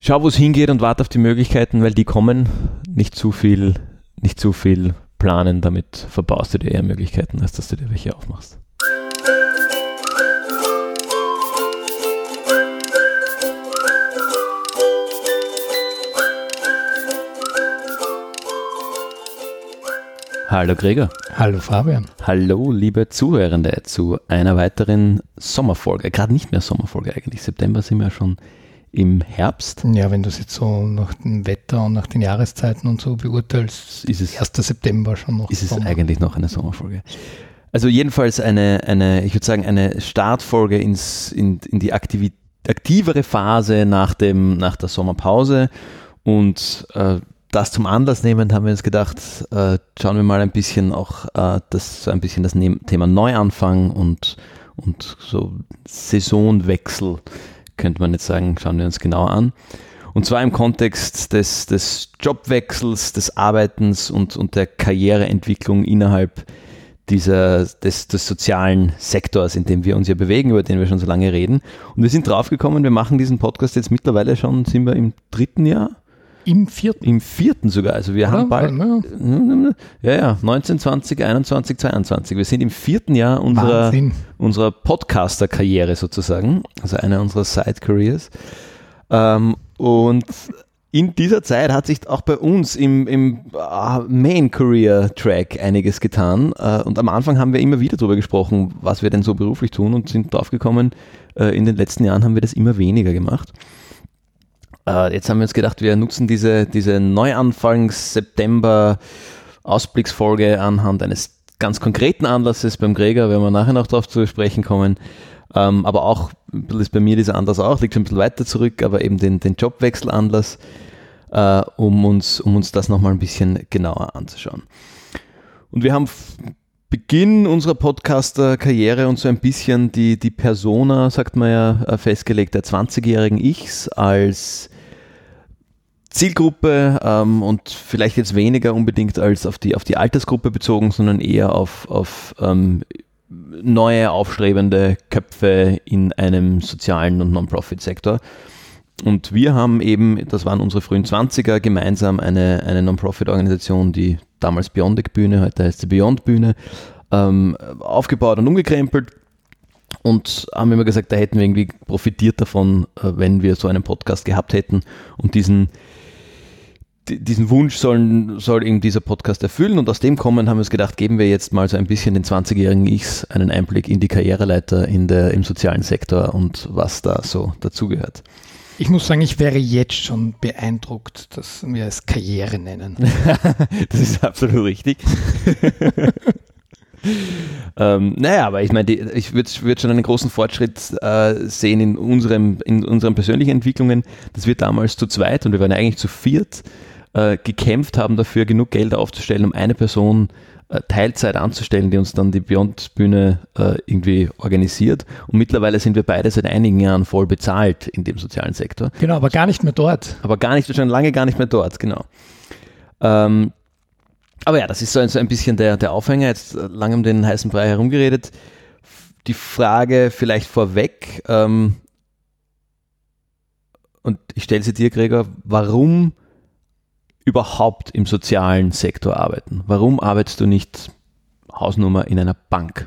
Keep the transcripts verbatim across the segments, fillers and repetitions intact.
Schau, wo es hingeht und warte auf die Möglichkeiten, weil die kommen. Nicht zu viel, nicht zu viel planen, damit verbaust du dir eher Möglichkeiten, als dass du dir welche aufmachst. Hallo Gregor. Hallo Fabian. Hallo liebe Zuhörende zu einer weiteren Sommerfolge. Gerade nicht mehr Sommerfolge eigentlich. September sind wir schon im Herbst. Ja, wenn du es jetzt so nach dem Wetter und nach den Jahreszeiten und so beurteilst, ist es erster September schon noch Ist Sommer. Es eigentlich noch eine Sommerfolge? Also jedenfalls eine, eine ich würde sagen, eine Startfolge ins, in, in die aktivi- aktivere Phase nach, dem, nach der Sommerpause und äh, das zum Anlass nehmend haben wir uns gedacht, äh, schauen wir mal ein bisschen auch äh, das, so ein bisschen das ne- Thema Neuanfang und, und so Saisonwechsel, könnte man jetzt sagen, schauen wir uns genauer an. Und zwar im Kontext des, des Jobwechsels, des Arbeitens und, und der Karriereentwicklung innerhalb dieser, des, des sozialen Sektors, in dem wir uns ja bewegen, über den wir schon so lange reden. Und wir sind draufgekommen, wir machen diesen Podcast jetzt mittlerweile schon, sind wir im dritten Jahr? Im vierten? Im vierten sogar. Also wir Oder? haben bald, ja, ja, neunzehn, zwanzig, einundzwanzig, zweiundzwanzig. Wir sind im vierten Jahr unserer, unserer Podcaster-Karriere sozusagen, also einer unserer Side-Careers. Ähm, und in dieser Zeit hat sich auch bei uns im, im uh, Main-Career-Track einiges getan. Uh, und am Anfang haben wir immer wieder darüber gesprochen, was wir denn so beruflich tun und sind draufgekommen, uh, in den letzten Jahren haben wir das immer weniger gemacht. Jetzt haben wir uns gedacht, wir nutzen diese, diese Neuanfangs-September-Ausblicksfolge anhand eines ganz konkreten Anlasses beim Gregor, werden wir nachher noch darauf zu sprechen kommen. Ähm, aber auch, ist bei mir dieser Anlass auch, liegt schon ein bisschen weiter zurück, aber eben den, den Jobwechselanlass, äh, um, uns, um uns das nochmal ein bisschen genauer anzuschauen. Und wir haben Beginn unserer Podcaster-Karriere und so ein bisschen die, die Persona, sagt man ja, festgelegt, der zwanzigjährigen Ichs als Zielgruppe ähm, und vielleicht jetzt weniger unbedingt als auf die, auf die Altersgruppe bezogen, sondern eher auf, auf ähm, neue, aufstrebende Köpfe in einem sozialen und Non-Profit-Sektor. Und wir haben eben, das waren unsere frühen Zwanziger, gemeinsam eine, eine Non-Profit-Organisation, die damals Beyondic Bühne, heute heißt sie Beyond Bühne, ähm, aufgebaut und umgekrempelt und haben immer gesagt, da hätten wir irgendwie profitiert davon, äh, wenn wir so einen Podcast gehabt hätten und diesen, d- diesen Wunsch sollen, soll eben dieser Podcast erfüllen und aus dem kommen haben wir uns gedacht, geben wir jetzt mal so ein bisschen den zwanzigjährigen Ichs einen Einblick in die Karriereleiter in der, im sozialen Sektor und was da so dazugehört. Ich muss sagen, ich wäre jetzt schon beeindruckt, dass wir es Karriere nennen. Das ist absolut richtig. ähm, naja, aber ich meine, ich würde würd schon einen großen Fortschritt äh, sehen in, unserem, in unseren persönlichen Entwicklungen, dass wir damals zu zweit, und wir waren eigentlich zu viert, äh, gekämpft haben dafür, genug Geld aufzustellen, um eine Person Teilzeit anzustellen, die uns dann die Beyond-Bühne äh, irgendwie organisiert. Und mittlerweile sind wir beide seit einigen Jahren voll bezahlt in dem sozialen Sektor. Genau, aber gar nicht mehr dort. Aber gar nicht, schon lange gar nicht mehr dort, genau. Ähm, aber ja, das ist so ein, so ein bisschen der, der Aufhänger, jetzt lange um den heißen Brei herumgeredet. Die Frage vielleicht vorweg, ähm, und ich stelle sie dir, Gregor, warum überhaupt im sozialen Sektor arbeiten? Warum arbeitest du nicht Hausnummer in einer Bank?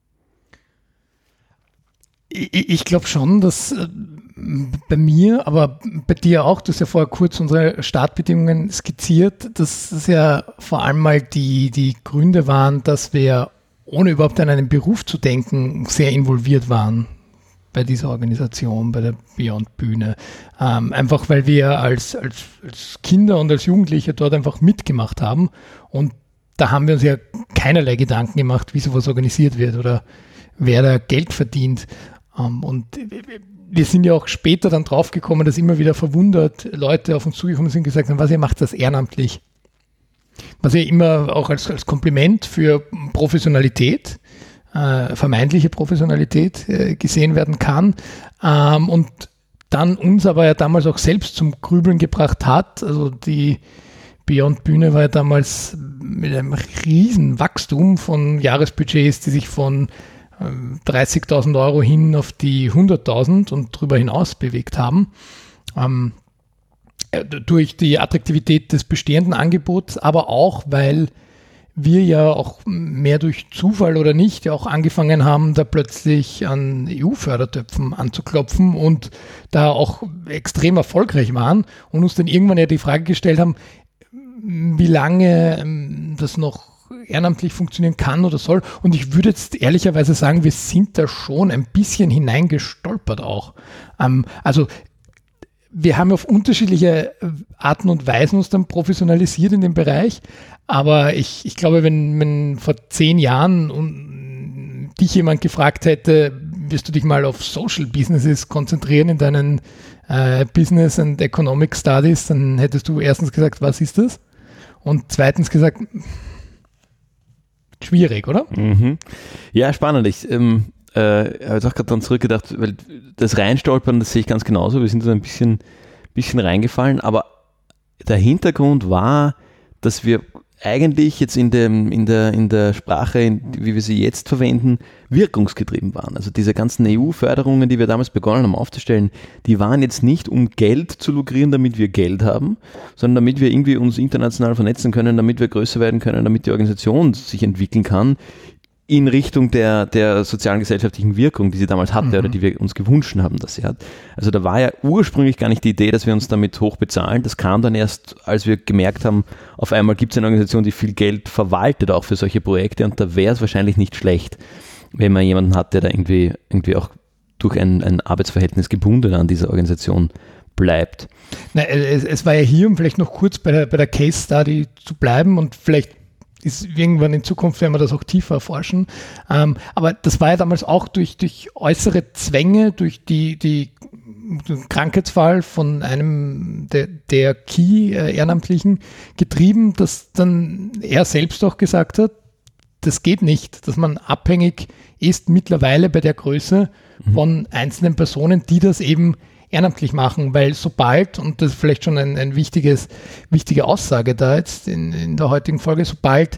Ich, ich glaube schon, dass äh, bei mir, aber bei dir auch, du hast ja vorher kurz unsere Startbedingungen skizziert, dass es ja vor allem mal die, die Gründe waren, dass wir, ohne überhaupt an einen Beruf zu denken, sehr involviert waren bei dieser Organisation, bei der Beyond Bühne. Ähm, einfach weil wir als, als, als Kinder und als Jugendliche dort einfach mitgemacht haben und da haben wir uns ja keinerlei Gedanken gemacht, wie sowas organisiert wird oder wer da Geld verdient. Ähm, und wir sind ja auch später dann draufgekommen, dass immer wieder verwundert Leute auf uns zugekommen sind und gesagt haben, was, ihr macht das ehrenamtlich? Was ja immer auch als, als Kompliment für Professionalität Äh, vermeintliche Professionalität äh, gesehen werden kann ähm, und dann uns aber ja damals auch selbst zum Grübeln gebracht hat. Also die Beyond Bühne war ja damals mit einem riesen Wachstum von Jahresbudgets, die sich von äh, dreißigtausend Euro hin auf die hunderttausend und darüber hinaus bewegt haben. Ähm, Durch die Attraktivität des bestehenden Angebots, aber auch, weil wir ja auch mehr durch Zufall oder nicht ja auch angefangen haben, da plötzlich an E U-Fördertöpfen anzuklopfen und da auch extrem erfolgreich waren und uns dann irgendwann ja die Frage gestellt haben, wie lange das noch ehrenamtlich funktionieren kann oder soll. Und ich würde jetzt ehrlicherweise sagen, wir sind da schon ein bisschen hineingestolpert auch. Ähm, also wir haben auf unterschiedliche Arten und Weisen uns dann professionalisiert in dem Bereich, aber ich, ich glaube, wenn, wenn vor zehn Jahren um, dich jemand gefragt hätte, wirst du dich mal auf Social Businesses konzentrieren in deinen äh, Business and Economic Studies, dann hättest du erstens gesagt, was ist das? Und zweitens gesagt, schwierig, oder? Mhm. Ja, spannend. Ich ähm, äh, habe jetzt auch gerade dann zurückgedacht, weil das Reinstolpern, das sehe ich ganz genauso. Wir sind da ein bisschen, bisschen reingefallen, aber der Hintergrund war, dass wir eigentlich jetzt in, dem, in, der, in der Sprache, in, wie wir sie jetzt verwenden, wirkungsgetrieben waren. Also diese ganzen E U-Förderungen, die wir damals begonnen haben aufzustellen, die waren jetzt nicht, um Geld zu lukrieren, damit wir Geld haben, sondern damit wir irgendwie uns international vernetzen können, damit wir größer werden können, damit die Organisation sich entwickeln kann in Richtung der, der sozialen gesellschaftlichen Wirkung, die sie damals hatte, mhm. oder die wir uns gewünscht haben, dass sie hat. Also da war ja ursprünglich gar nicht die Idee, dass wir uns damit hoch bezahlen. Das kam dann erst, als wir gemerkt haben, auf einmal gibt es eine Organisation, die viel Geld verwaltet, auch für solche Projekte, und da wäre es wahrscheinlich nicht schlecht, wenn man jemanden hat, der da irgendwie, irgendwie auch durch ein, ein Arbeitsverhältnis gebunden an dieser Organisation bleibt. Na, es, es war ja hier, um vielleicht noch kurz bei der, bei der Case Study zu bleiben, und vielleicht ist irgendwann in Zukunft, werden wir das auch tiefer erforschen. Ähm, aber das war ja damals auch durch, durch äußere Zwänge, durch die, die den Krankheitsfall von einem der, der Key-Ehrenamtlichen getrieben, dass dann er selbst auch gesagt hat, das geht nicht, dass man abhängig ist mittlerweile bei der Größe mhm. von einzelnen Personen, die das eben ehrenamtlich machen, weil sobald, und das ist vielleicht schon ein, ein wichtiges, wichtige Aussage da jetzt in, in der heutigen Folge, sobald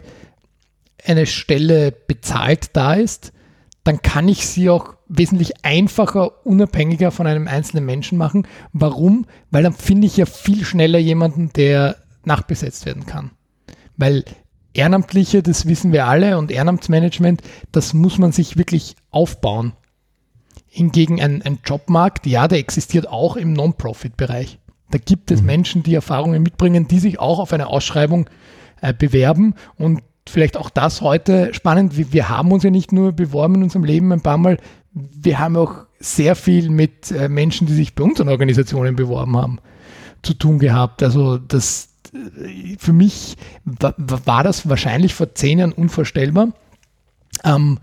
eine Stelle bezahlt da ist, dann kann ich sie auch wesentlich einfacher, unabhängiger von einem einzelnen Menschen machen. Warum? Weil dann finde ich ja viel schneller jemanden, der nachbesetzt werden kann. Weil Ehrenamtliche, das wissen wir alle, und Ehrenamtsmanagement, das muss man sich wirklich aufbauen. Hingegen ein, ein Jobmarkt, ja, der existiert auch im Non-Profit-Bereich. Da gibt es mhm. Menschen, die Erfahrungen mitbringen, die sich auch auf eine Ausschreibung äh, bewerben. Und vielleicht auch das heute spannend. Wir, wir haben uns ja nicht nur beworben in unserem Leben ein paar Mal, wir haben auch sehr viel mit äh, Menschen, die sich bei unseren Organisationen beworben haben, zu tun gehabt. Also das äh, für mich war, war das wahrscheinlich vor zehn Jahren unvorstellbar. Ähm,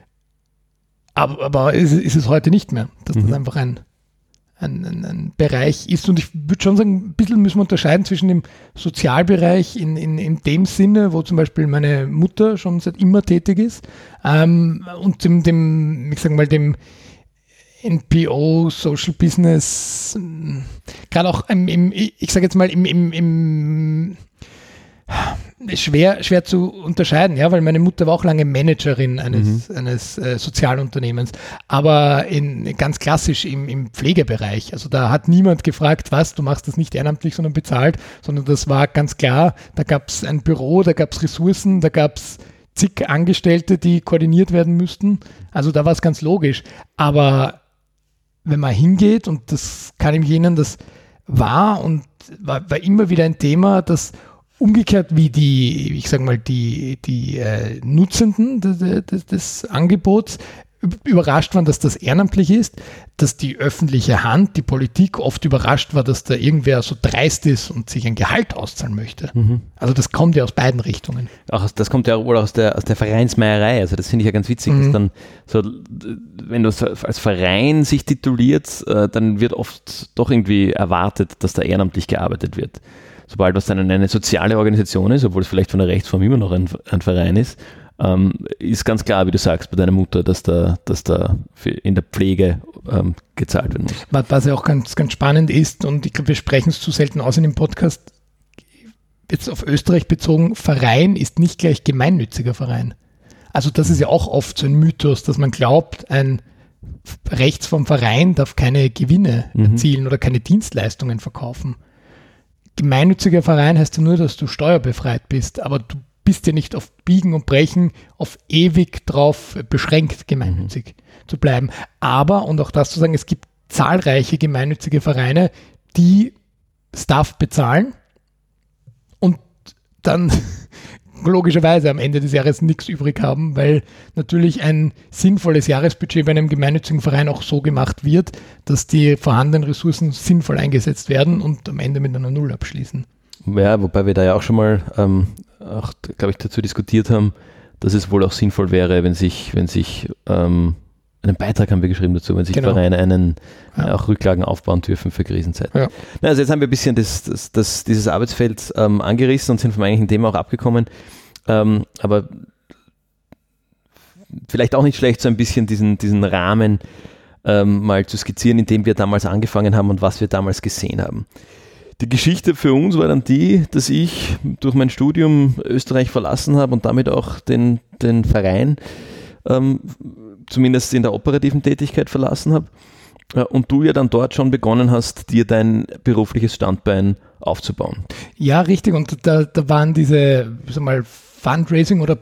Aber, aber ist, ist es heute nicht mehr, dass das mhm. einfach ein, ein, ein, ein Bereich ist. Und ich würde schon sagen, ein bisschen müssen wir unterscheiden zwischen dem Sozialbereich in, in, in dem Sinne, wo zum Beispiel meine Mutter schon seit immer tätig ist, ähm, und dem, dem, ich sage mal, dem N P O, Social Business, gerade auch im, im ich sage jetzt mal, im, im, im Schwer, schwer zu unterscheiden, ja, weil meine Mutter war auch lange Managerin eines, mhm. eines äh, Sozialunternehmens, aber in, ganz klassisch im, im Pflegebereich. Also da hat niemand gefragt, was, du machst das nicht ehrenamtlich, sondern bezahlt, sondern das war ganz klar, da gab es ein Büro, da gab es Ressourcen, da gab es zig Angestellte, die koordiniert werden müssten. Also da war es ganz logisch. Aber wenn man hingeht, und das kann ihm jenen, das war und war, war immer wieder ein Thema, das umgekehrt wie die, ich sage mal, die, die äh, Nutzenden des, des, des Angebots überrascht waren, dass das ehrenamtlich ist, dass die öffentliche Hand, die Politik oft überrascht war, dass da irgendwer so dreist ist und sich ein Gehalt auszahlen möchte. Mhm. Also das kommt ja aus beiden Richtungen. Auch das kommt ja wohl aus der, aus der Vereinsmeierei. Also das finde ich ja ganz witzig, mhm. dass dann so, wenn du als Verein sich tituliert, dann wird oft doch irgendwie erwartet, dass da ehrenamtlich gearbeitet wird. Sobald was dann eine soziale Organisation ist, obwohl es vielleicht von der Rechtsform immer noch ein, ein Verein ist, ähm, ist ganz klar, wie du sagst, bei deiner Mutter, dass da, dass da in der Pflege ähm, gezahlt werden muss. Was ja auch ganz, ganz spannend ist, und ich glaube, wir sprechen es zu selten aus in dem Podcast, jetzt auf Österreich bezogen, Verein ist nicht gleich gemeinnütziger Verein. Also das ist ja auch oft so ein Mythos, dass man glaubt, ein Rechts vom Verein darf keine Gewinne mhm. erzielen oder keine Dienstleistungen verkaufen. gemeinnütziger Verein heißt ja nur, dass du steuerbefreit bist, aber du bist ja nicht auf Biegen und Brechen auf ewig drauf beschränkt, gemeinnützig mhm. zu bleiben. Aber, und auch das zu sagen, es gibt zahlreiche gemeinnützige Vereine, die Staff bezahlen und dann logischerweise am Ende des Jahres nichts übrig haben, weil natürlich ein sinnvolles Jahresbudget bei einem gemeinnützigen Verein auch so gemacht wird, dass die vorhandenen Ressourcen sinnvoll eingesetzt werden und am Ende mit einer Null abschließen. Ja, wobei wir da ja auch schon mal, ähm, auch, glaube ich, dazu diskutiert haben, dass es wohl auch sinnvoll wäre, wenn sich, wenn sich ähm, einen Beitrag haben wir geschrieben dazu, wenn sich genau. Vereine einen ja. auch Rücklagen aufbauen dürfen für Krisenzeiten. Ja. Na, also jetzt haben wir ein bisschen das, das, das, dieses Arbeitsfeld ähm, angerissen und sind vom eigentlichen Thema auch abgekommen. Ähm, aber vielleicht auch nicht schlecht, so ein bisschen diesen, diesen Rahmen ähm, mal zu skizzieren, in dem wir damals angefangen haben und was wir damals gesehen haben. Die Geschichte für uns war dann die, dass ich durch mein Studium Österreich verlassen habe und damit auch den, den Verein ähm, zumindest in der operativen Tätigkeit verlassen habe und du ja dann dort schon begonnen hast, dir dein berufliches Standbein aufzubauen. Ja, richtig, und da, da waren diese, sag mal, Fundraising- oder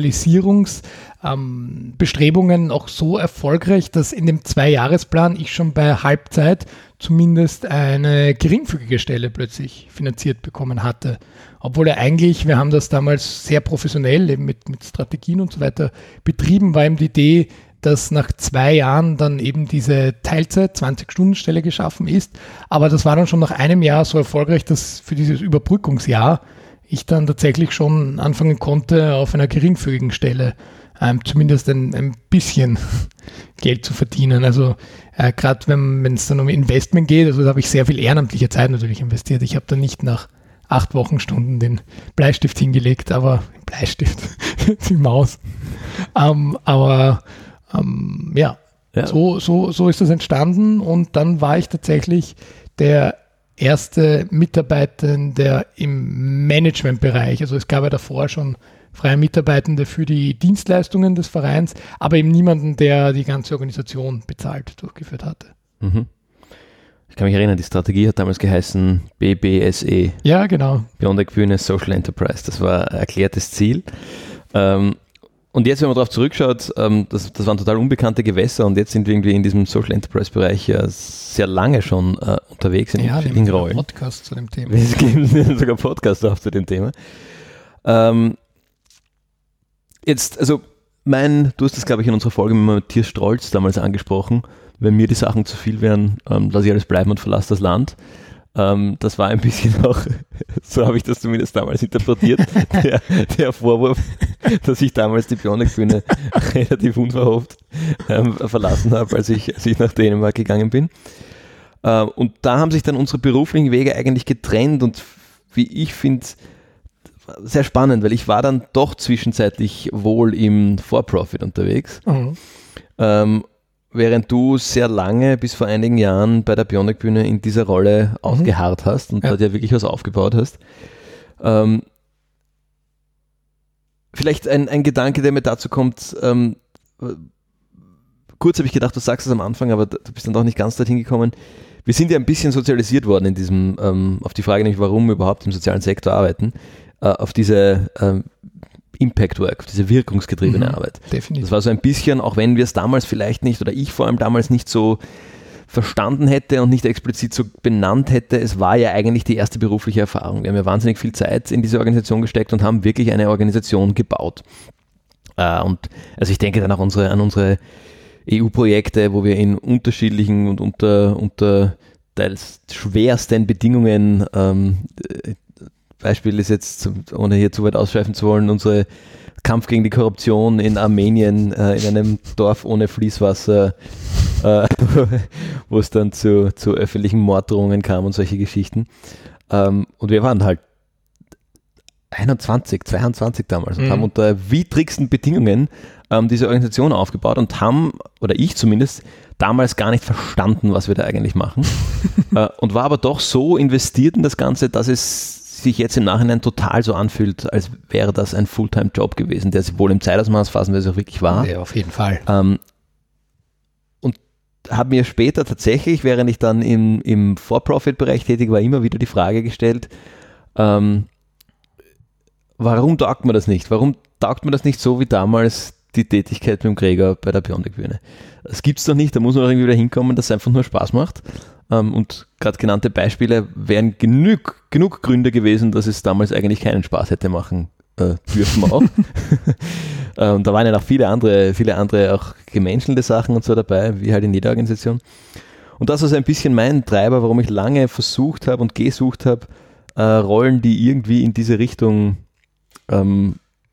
Professionalisierungsbestrebungen ähm, auch so erfolgreich, dass in dem Zwei-Jahres-Plan ich schon bei Halbzeit zumindest eine geringfügige Stelle plötzlich finanziert bekommen hatte. Obwohl er eigentlich, wir haben das damals sehr professionell eben mit, mit Strategien und so weiter betrieben, war eben die Idee, dass nach zwei Jahren dann eben diese Teilzeit, zwanzig-Stunden-Stelle geschaffen ist. Aber das war dann schon nach einem Jahr so erfolgreich, dass für dieses Überbrückungsjahr ich dann tatsächlich schon anfangen konnte, auf einer geringfügigen Stelle ähm, zumindest ein, ein bisschen Geld zu verdienen. Also äh, gerade wenn es dann um Investment geht, also da habe ich sehr viel ehrenamtliche Zeit natürlich investiert. Ich habe dann nicht nach acht Wochenstunden den Bleistift hingelegt, aber Bleistift, die Maus. Ähm, aber ähm, ja, ja. So, so, so ist das entstanden und dann war ich tatsächlich der erste Mitarbeitende im Managementbereich. Also es gab ja davor schon freie Mitarbeitende für die Dienstleistungen des Vereins, aber eben niemanden, der die ganze Organisation bezahlt durchgeführt hatte. Mhm. Ich kann mich erinnern, die Strategie hat damals geheißen B B S E. Ja, genau. Beyond Equine Social Enterprise. Das war ein erklärtes Ziel. Ähm, und jetzt, wenn man darauf zurückschaut, ähm, das, das waren total unbekannte Gewässer und jetzt sind wir irgendwie in diesem Social Enterprise Bereich ja sehr lange schon äh, unterwegs in ja, unterschiedlichen Rollen. Ja, Podcast zu dem Thema. Es gibt sogar Podcasts auch zu dem Thema. Ähm, jetzt, also mein, du hast das, glaube ich, in unserer Folge mit Matthias Strolz damals angesprochen, wenn mir die Sachen zu viel wären, ähm, lasse ich alles bleiben und verlasse das Land. Ähm, das war ein bisschen auch, so habe ich das zumindest damals interpretiert, der, der Vorwurf, dass ich damals die Bionic-Bühne relativ unverhofft ähm, verlassen habe, als ich, als ich nach Dänemark gegangen bin. Äh, und da haben sich dann unsere beruflichen Wege eigentlich getrennt und wie ich finde, sehr spannend, weil ich war dann doch zwischenzeitlich wohl im For-Profit unterwegs. Mhm. Ähm, Während du sehr lange, bis vor einigen Jahren bei der Bionic-Bühne in dieser Rolle mhm. ausgeharrt hast und ja. dort ja wirklich was aufgebaut hast. Ähm, vielleicht ein, ein Gedanke, der mir dazu kommt. Ähm, kurz habe ich gedacht, du sagst es am Anfang, aber du bist dann doch nicht ganz dorthin gekommen. Wir sind ja ein bisschen sozialisiert worden in diesem, ähm, auf die Frage nämlich, warum wir überhaupt im sozialen Sektor arbeiten, äh, auf diese ähm, Impact Work, diese wirkungsgetriebene mhm, Arbeit. Definitiv. Das war so ein bisschen, auch wenn wir es damals vielleicht nicht, oder ich vor allem damals nicht so verstanden hätte und nicht explizit so benannt hätte, es war ja eigentlich die erste berufliche Erfahrung. Wir haben ja wahnsinnig viel Zeit in diese Organisation gesteckt und haben wirklich eine Organisation gebaut. Äh, und also ich denke dann auch unsere, an unsere E U-Projekte, wo wir in unterschiedlichen und unter, unter teils schwersten Bedingungen ähm, Beispiel ist jetzt, ohne hier zu weit ausschweifen zu wollen, unser Kampf gegen die Korruption in Armenien, äh, in einem Dorf ohne Fließwasser, äh, wo es dann zu, zu öffentlichen Morddrohungen kam und solche Geschichten. Ähm, und wir waren halt einundzwanzig, zweiundzwanzig damals und mhm. haben unter widrigsten Bedingungen ähm, diese Organisation aufgebaut und haben, oder ich zumindest, damals gar nicht verstanden, was wir da eigentlich machen. äh, und war aber doch so investiert in das Ganze, dass es sich jetzt im Nachhinein total so anfühlt, als wäre das ein Fulltime-Job gewesen, der sich wohl im Zeitausmaß phasenweise auch wirklich war. Ja, auf jeden Fall. Ähm, und habe mir später tatsächlich, während ich dann im, im For-Profit-Bereich tätig war, immer wieder die Frage gestellt, ähm, warum taugt man das nicht? Warum taugt man das nicht so wie damals die Tätigkeit mit dem Gregor bei der Biondik-Bühne? Das gibt es doch nicht, da muss man doch irgendwie wieder hinkommen, dass es einfach nur Spaß macht. Ähm, und gerade genannte Beispiele wären genug, genug Gründe gewesen, dass es damals eigentlich keinen Spaß hätte machen äh, dürfen auch. ähm, da waren ja noch viele andere, viele andere auch gemeinschelnde Sachen und so dabei, wie halt in jeder Organisation. Und das ist ein bisschen mein Treiber, warum ich lange versucht habe und gesucht habe, äh, Rollen, die irgendwie in diese Richtung ähm,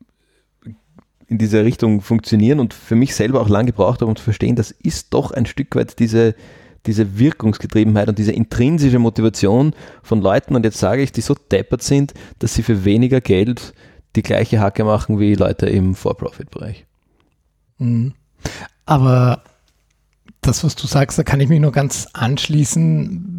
in diese Richtung funktionieren und für mich selber auch lange gebraucht habe, um zu verstehen, das ist doch ein Stück weit diese, diese Wirkungsgetriebenheit und diese intrinsische Motivation von Leuten, und jetzt sage ich, die so deppert sind, dass sie für weniger Geld die gleiche Hacke machen wie Leute im For-Profit-Bereich. Mhm. Aber das, was du sagst, da kann ich mich nur ganz anschließen.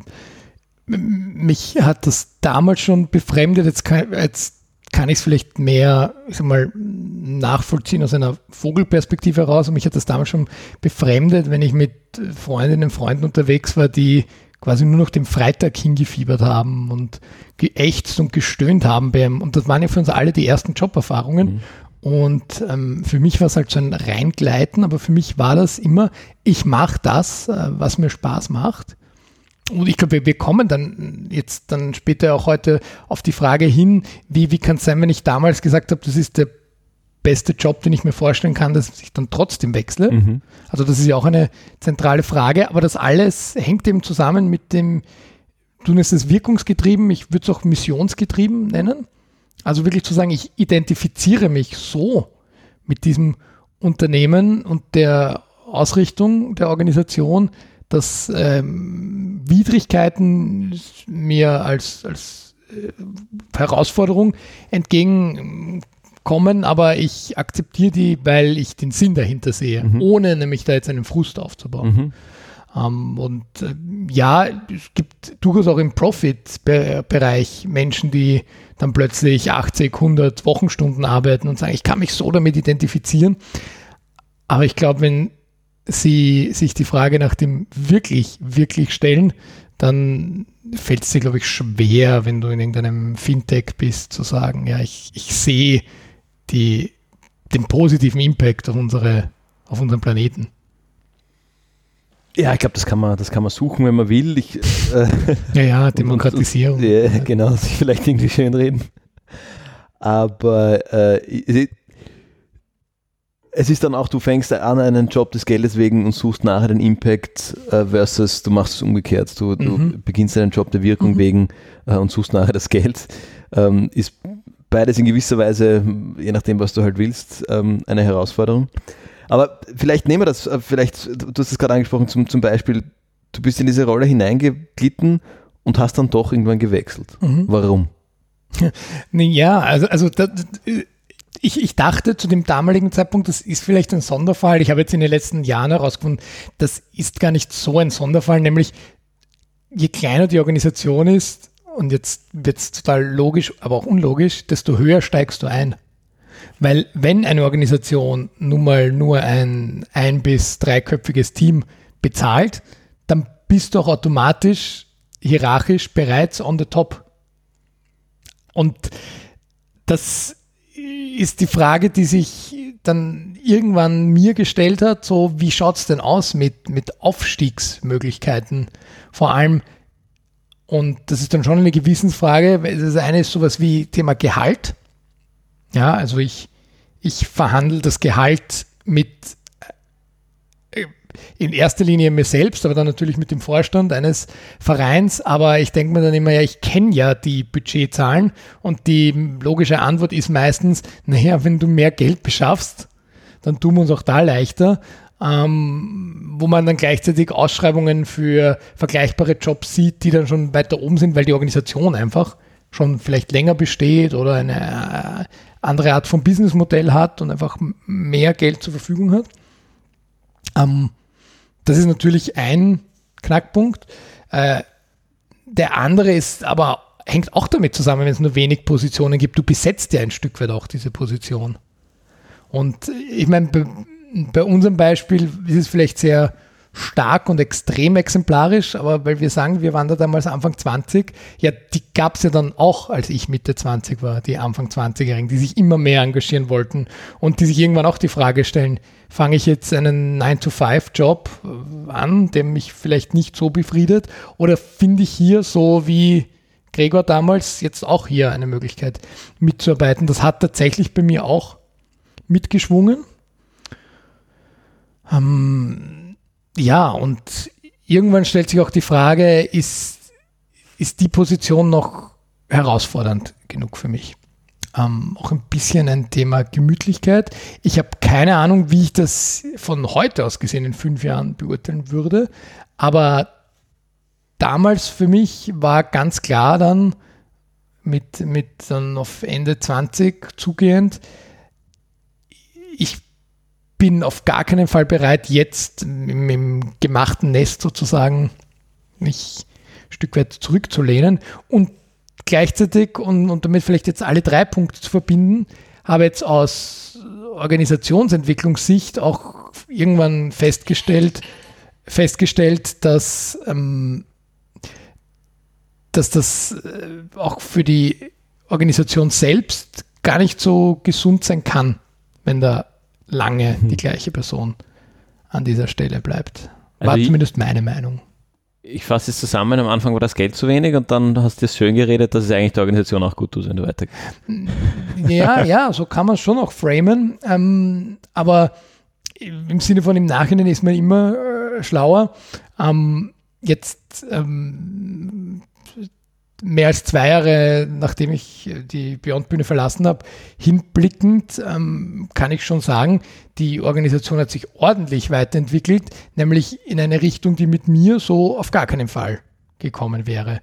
Mich hat das damals schon befremdet, jetzt kann, jetzt kann ich es vielleicht mehr, ich sag mal, nachvollziehen aus einer Vogelperspektive heraus. Und mich hat das damals schon befremdet, wenn ich mit Freundinnen und Freunden unterwegs war, die quasi nur noch dem Freitag hingefiebert haben und geächtzt und gestöhnt haben. Beim, und das waren ja für uns alle die ersten Joberfahrungen. Mhm. Und ähm, für mich war es halt so ein Reingleiten, aber für mich war das immer, ich mache das, äh, was mir Spaß macht. Und ich glaube, wir, wir kommen dann jetzt dann später auch heute auf die Frage hin, wie, wie kann es sein, wenn ich damals gesagt habe, das ist der beste Job, den ich mir vorstellen kann, dass ich dann trotzdem wechsle. Mhm. Also das ist ja auch eine zentrale Frage, aber das alles hängt eben zusammen mit dem, du nennst es wirkungsgetrieben, ich würde es auch missionsgetrieben nennen. Also wirklich zu sagen, ich identifiziere mich so mit diesem Unternehmen und der Ausrichtung der Organisation, dass ähm, Widrigkeiten mir als, als äh, Herausforderung entgegenkommen, aber ich akzeptiere die, weil ich den Sinn dahinter sehe, mhm. ohne nämlich da jetzt einen Frust aufzubauen. Mhm. Ähm, und äh, ja, es gibt durchaus auch im Profit-Bereich Menschen, die dann plötzlich achtzig, hundert Wochenstunden arbeiten und sagen, ich kann mich so damit identifizieren. Aber ich glaube, wenn sie sich die Frage nach dem wirklich, wirklich stellen, dann fällt es dir, glaube ich, schwer, wenn du in irgendeinem Fintech bist, zu sagen, ja, ich, ich sehe die, den positiven Impact auf, unsere, auf unseren Planeten. Ja, ich glaube, das kann man, das kann man suchen, wenn man will. Ich, äh, ja, ja, Demokratisierung. Und, und, ja, genau, sich vielleicht irgendwie schön reden. Aber äh, es ist dann auch, du fängst an einen Job des Geldes wegen und suchst nachher den Impact äh, versus du machst es umgekehrt. Du, du mhm. beginnst einen Job der Wirkung mhm. wegen äh, und suchst nachher das Geld. Ähm, ist beides in gewisser Weise, je nachdem, was du halt willst, ähm, eine Herausforderung. Aber vielleicht nehmen wir das, vielleicht, du hast es gerade angesprochen, zum, zum Beispiel, du bist in diese Rolle hineingeglitten und hast dann doch irgendwann gewechselt. Mhm. Warum? Ja, also, also das, ich, ich dachte zu dem damaligen Zeitpunkt, das ist vielleicht ein Sonderfall. Ich habe jetzt in den letzten Jahren herausgefunden, das ist gar nicht so ein Sonderfall, nämlich je kleiner die Organisation ist, und jetzt wird es total logisch, aber auch unlogisch, desto höher steigst du ein. Weil wenn eine Organisation nun mal nur ein ein- bis dreiköpfiges Team bezahlt, dann bist du auch automatisch hierarchisch bereits on the top. Und das ist die Frage, die sich dann irgendwann mir gestellt hat, so wie schaut es denn aus mit, mit Aufstiegsmöglichkeiten? Vor allem, und das ist dann schon eine Gewissensfrage, das eine ist sowas wie Thema Gehalt. Ja, also ich, ich verhandle das Gehalt mit in erster Linie mir selbst, aber dann natürlich mit dem Vorstand eines Vereins. Aber ich denke mir dann immer, ja, ich kenne ja die Budgetzahlen und die logische Antwort ist meistens, naja, wenn du mehr Geld beschaffst, dann tun wir uns auch da leichter. Ähm, wo man dann gleichzeitig Ausschreibungen für vergleichbare Jobs sieht, die dann schon weiter oben sind, weil die Organisation einfach schon vielleicht länger besteht oder eine andere Art von Businessmodell hat und einfach mehr Geld zur Verfügung hat. Ähm, das ist natürlich ein Knackpunkt. Äh, der andere ist aber, hängt auch damit zusammen, wenn es nur wenig Positionen gibt. Du besetzt ja ein Stück weit auch diese Position. Und ich meine, bei, bei unserem Beispiel ist es vielleicht sehr stark und extrem exemplarisch, aber weil wir sagen, wir waren da damals Anfang zwanzig, ja, die gab es ja dann auch, als ich Mitte zwanzig war, die Anfang zwanzigjährigen, die sich immer mehr engagieren wollten und die sich irgendwann auch die Frage stellen, fange ich jetzt einen nine to five Job an, der mich vielleicht nicht so befriedet, oder finde ich hier so wie Gregor damals jetzt auch hier eine Möglichkeit mitzuarbeiten. Das hat tatsächlich bei mir auch mitgeschwungen. Ähm, ja, und irgendwann stellt sich auch die Frage, ist, ist die Position noch herausfordernd genug für mich? Ähm, auch ein bisschen ein Thema Gemütlichkeit. Ich habe keine Ahnung, wie ich das von heute aus gesehen in fünf Jahren beurteilen würde, aber damals für mich war ganz klar dann mit, mit dann auf Ende zwanzig zugehend, ich bin auf gar keinen Fall bereit, jetzt im, im gemachten Nest sozusagen mich ein Stück weit zurückzulehnen und gleichzeitig und, und damit vielleicht jetzt alle drei Punkte zu verbinden, habe jetzt aus Organisationsentwicklungssicht auch irgendwann festgestellt, festgestellt, dass ähm, dass das äh, auch für die Organisation selbst gar nicht so gesund sein kann, wenn da lange mhm. die gleiche Person an dieser Stelle bleibt. War also zumindest ich, meine Meinung. Ich fasse es zusammen, am Anfang war das Geld zu wenig und dann hast du es schön geredet, dass es eigentlich der Organisation auch gut tut, wenn du weitergehst. Ja, ja, so kann man es schon auch framen, ähm, aber im Sinne von im Nachhinein ist man immer äh, schlauer. Ähm, jetzt ähm, mehr als zwei Jahre, nachdem ich die Beyond-Bühne verlassen habe, hinblickend ähm, kann ich schon sagen, die Organisation hat sich ordentlich weiterentwickelt, nämlich in eine Richtung, die mit mir so auf gar keinen Fall gekommen wäre.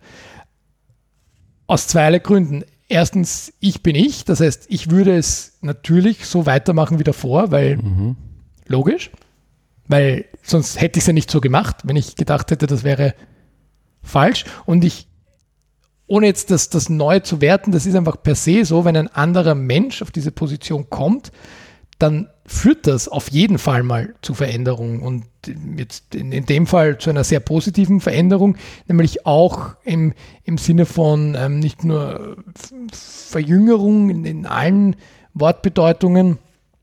Aus zweierlei Gründen. Erstens, ich bin ich, das heißt, ich würde es natürlich so weitermachen wie davor, weil mhm. logisch, weil sonst hätte ich es ja nicht so gemacht, wenn ich gedacht hätte, das wäre falsch. Und ich ohne jetzt das, das neu zu werten, das ist einfach per se so, wenn ein anderer Mensch auf diese Position kommt, dann führt das auf jeden Fall mal zu Veränderungen und jetzt in, in dem Fall zu einer sehr positiven Veränderung, nämlich auch im, im Sinne von ähm, nicht nur Verjüngerung in, in allen Wortbedeutungen,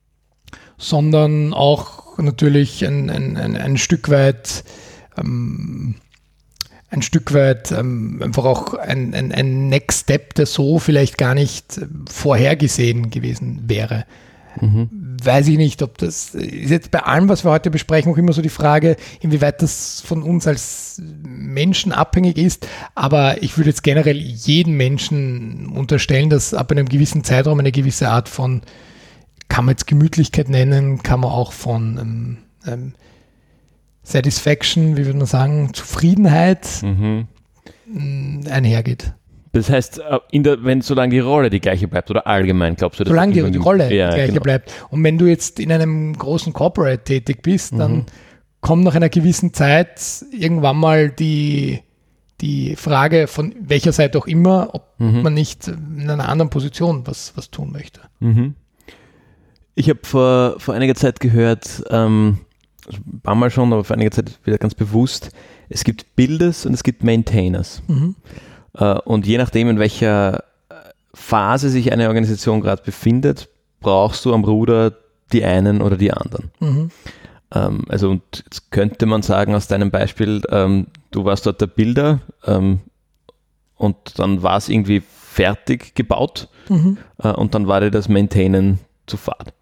sondern auch natürlich ein, ein, ein, ein Stück weit ähm, ein Stück weit ähm, einfach auch ein, ein, ein Next Step, der so vielleicht gar nicht vorhergesehen gewesen wäre. Mhm. Weiß ich nicht, ob das ist jetzt bei allem, was wir heute besprechen, auch immer so die Frage, inwieweit das von uns als Menschen abhängig ist. Aber ich würde jetzt generell jedem Menschen unterstellen, dass ab einem gewissen Zeitraum eine gewisse Art von, kann man jetzt Gemütlichkeit nennen, kann man auch von ähm, ähm, Satisfaction, wie würde man sagen, Zufriedenheit mhm. einhergeht. Das heißt, in der, wenn solange die Rolle die gleiche bleibt oder allgemein, glaubst du, dass solange die, die Rolle ja, die gleiche genau. bleibt. Und wenn du jetzt in einem großen Corporate tätig bist, dann mhm. kommt nach einer gewissen Zeit irgendwann mal die, die Frage von welcher Seite auch immer, ob mhm. man nicht in einer anderen Position was, was tun möchte. Mhm. Ich habe vor, vor einiger Zeit gehört, ähm, ein paar Mal schon, aber vor einiger Zeit wieder ganz bewusst, es gibt Builders und es gibt Maintainers. Mhm. Uh, und je nachdem, in welcher Phase sich eine Organisation gerade befindet, brauchst du am Ruder die einen oder die anderen. Mhm. Um, also und jetzt könnte man sagen, aus deinem Beispiel, um, du warst dort der Builder um, und dann war es irgendwie fertig gebaut mhm. uh, und dann war dir das Maintainen zu fad.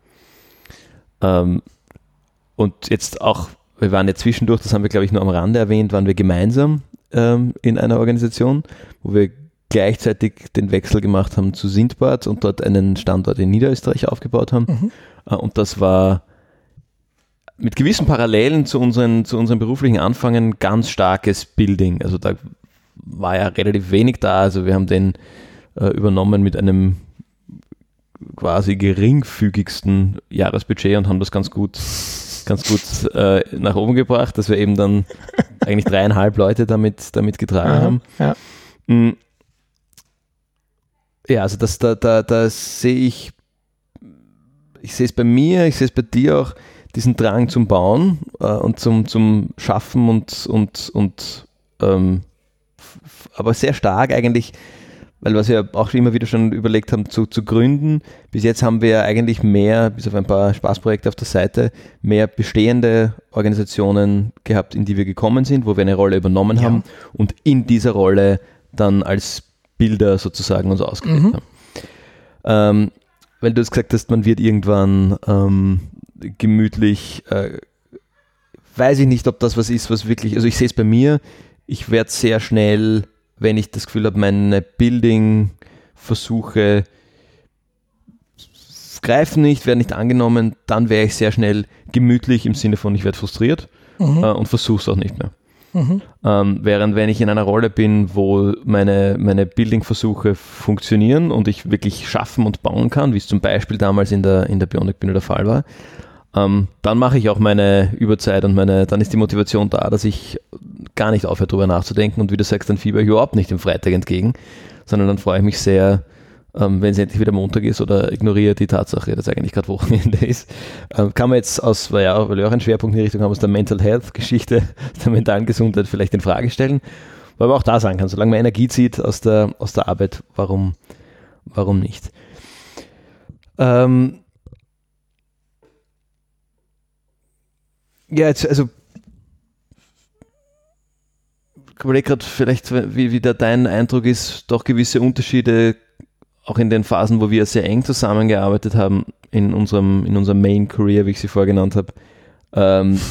Um, Und jetzt auch, wir waren ja zwischendurch, das haben wir glaube ich nur am Rande erwähnt, waren wir gemeinsam ähm, in einer Organisation, wo wir gleichzeitig den Wechsel gemacht haben zu Sindbad und dort einen Standort in Niederösterreich aufgebaut haben. Mhm. Äh, und das war mit gewissen Parallelen zu unseren, zu unseren beruflichen Anfängen ganz starkes Building. Also da war ja relativ wenig da, also wir haben den äh, übernommen mit einem quasi geringfügigsten Jahresbudget und haben das ganz gut ganz gut äh, nach oben gebracht, dass wir eben dann eigentlich dreieinhalb Leute damit, damit getragen Aha, haben. Ja. Mhm. Ja, also das, da, da, da sehe ich, ich sehe es bei mir, ich sehe es bei dir auch, diesen Drang zum Bauen äh, und zum, zum Schaffen und, und, und ähm, f- aber sehr stark eigentlich, weil was wir auch immer wieder schon überlegt haben, zu, zu gründen. Bis jetzt haben wir eigentlich mehr, bis auf ein paar Spaßprojekte auf der Seite, mehr bestehende Organisationen gehabt, in die wir gekommen sind, wo wir eine Rolle übernommen Ja. haben und in dieser Rolle dann als Bilder sozusagen uns ausgelebt Mhm. haben. Ähm, weil du hast gesagt hast, man wird irgendwann ähm, gemütlich, äh, weiß ich nicht, ob das was ist, was wirklich, also ich sehe es bei mir, ich werde sehr schnell, wenn ich das Gefühl habe, meine Building-Versuche greifen nicht, werden nicht angenommen, dann wäre ich sehr schnell gemütlich im Sinne von, ich werde frustriert Mhm. äh, und versuche es auch nicht mehr. Mhm. Ähm, während wenn ich in einer Rolle bin, wo meine, meine Building-Versuche funktionieren und ich wirklich schaffen und bauen kann, wie es zum Beispiel damals in der, in der Bionic-Bühne der Fall war, ähm, dann mache ich auch meine Überzeit und meine, dann ist die Motivation da, dass ich gar nicht aufhöre, darüber nachzudenken und wie du sagst, dann fieber ich überhaupt nicht dem Freitag entgegen, sondern dann freue ich mich sehr, ähm, wenn es endlich wieder Montag ist oder ignoriere die Tatsache, dass eigentlich gerade Wochenende ist. Ähm, kann man jetzt aus, weil, ja, weil wir auch einen Schwerpunkt in die Richtung haben, aus der Mental Health Geschichte, aus der mentalen Gesundheit vielleicht in Frage stellen, weil man auch da sagen kann, solange man Energie zieht aus der, aus der Arbeit, warum, warum nicht? Ähm, ja, jetzt, also ich überlege gerade vielleicht, wie, wie da dein Eindruck ist, doch gewisse Unterschiede auch in den Phasen, wo wir sehr eng zusammengearbeitet haben, in unserem, in unserem Main Career, wie ich sie vorher genannt habe. Ähm,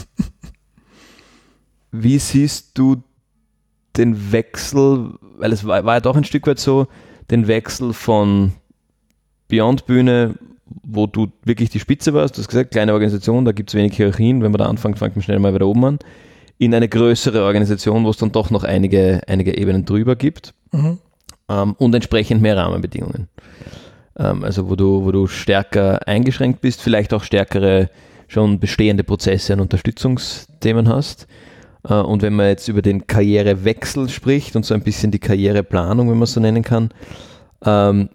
wie siehst du den Wechsel, weil es war, war ja doch ein Stück weit so, den Wechsel von Beyond Bühne, wo du wirklich die Spitze warst, du hast gesagt, kleine Organisation, da gibt es wenig Hierarchien, wenn man da anfängt, fängt man schnell mal wieder oben an, in eine größere Organisation, wo es dann doch noch einige, einige Ebenen drüber gibt. Mhm. Ähm, und entsprechend mehr Rahmenbedingungen. Ähm, also wo du, wo du stärker eingeschränkt bist, vielleicht auch stärkere schon bestehende Prozesse und Unterstützungsthemen hast. Äh, und wenn man jetzt über den Karrierewechsel spricht und so ein bisschen die Karriereplanung, wenn man es so nennen kann, ähm,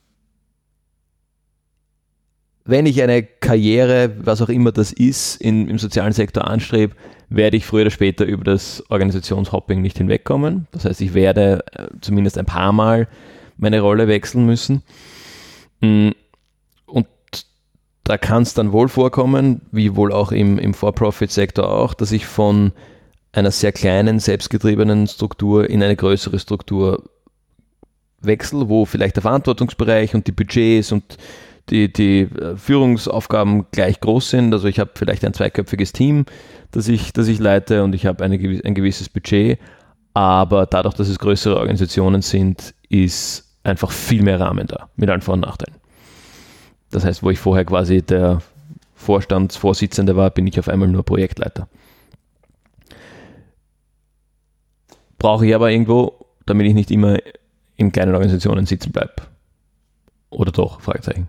wenn ich eine Karriere, was auch immer das ist, in, im sozialen Sektor anstrebe, werde ich früher oder später über das Organisationshopping nicht hinwegkommen. Das heißt, ich werde äh, zumindest ein paar Mal meine Rolle wechseln müssen. Und da kann es dann wohl vorkommen, wie wohl auch im, im For-Profit-Sektor auch, dass ich von einer sehr kleinen, selbstgetriebenen Struktur in eine größere Struktur wechsle, wo vielleicht der Verantwortungsbereich und die Budgets und die, die Führungsaufgaben gleich groß sind. Also ich habe vielleicht ein zweiköpfiges Team, das ich, das ich leite und ich habe eine, ein gewisses Budget, aber dadurch, dass es größere Organisationen sind, ist einfach viel mehr Rahmen da, mit allen Vor- und Nachteilen. Das heißt, wo ich vorher quasi der Vorstandsvorsitzende war, bin ich auf einmal nur Projektleiter. Brauche ich aber irgendwo, damit ich nicht immer in kleinen Organisationen sitzen bleibe. Oder doch? Fragezeichen.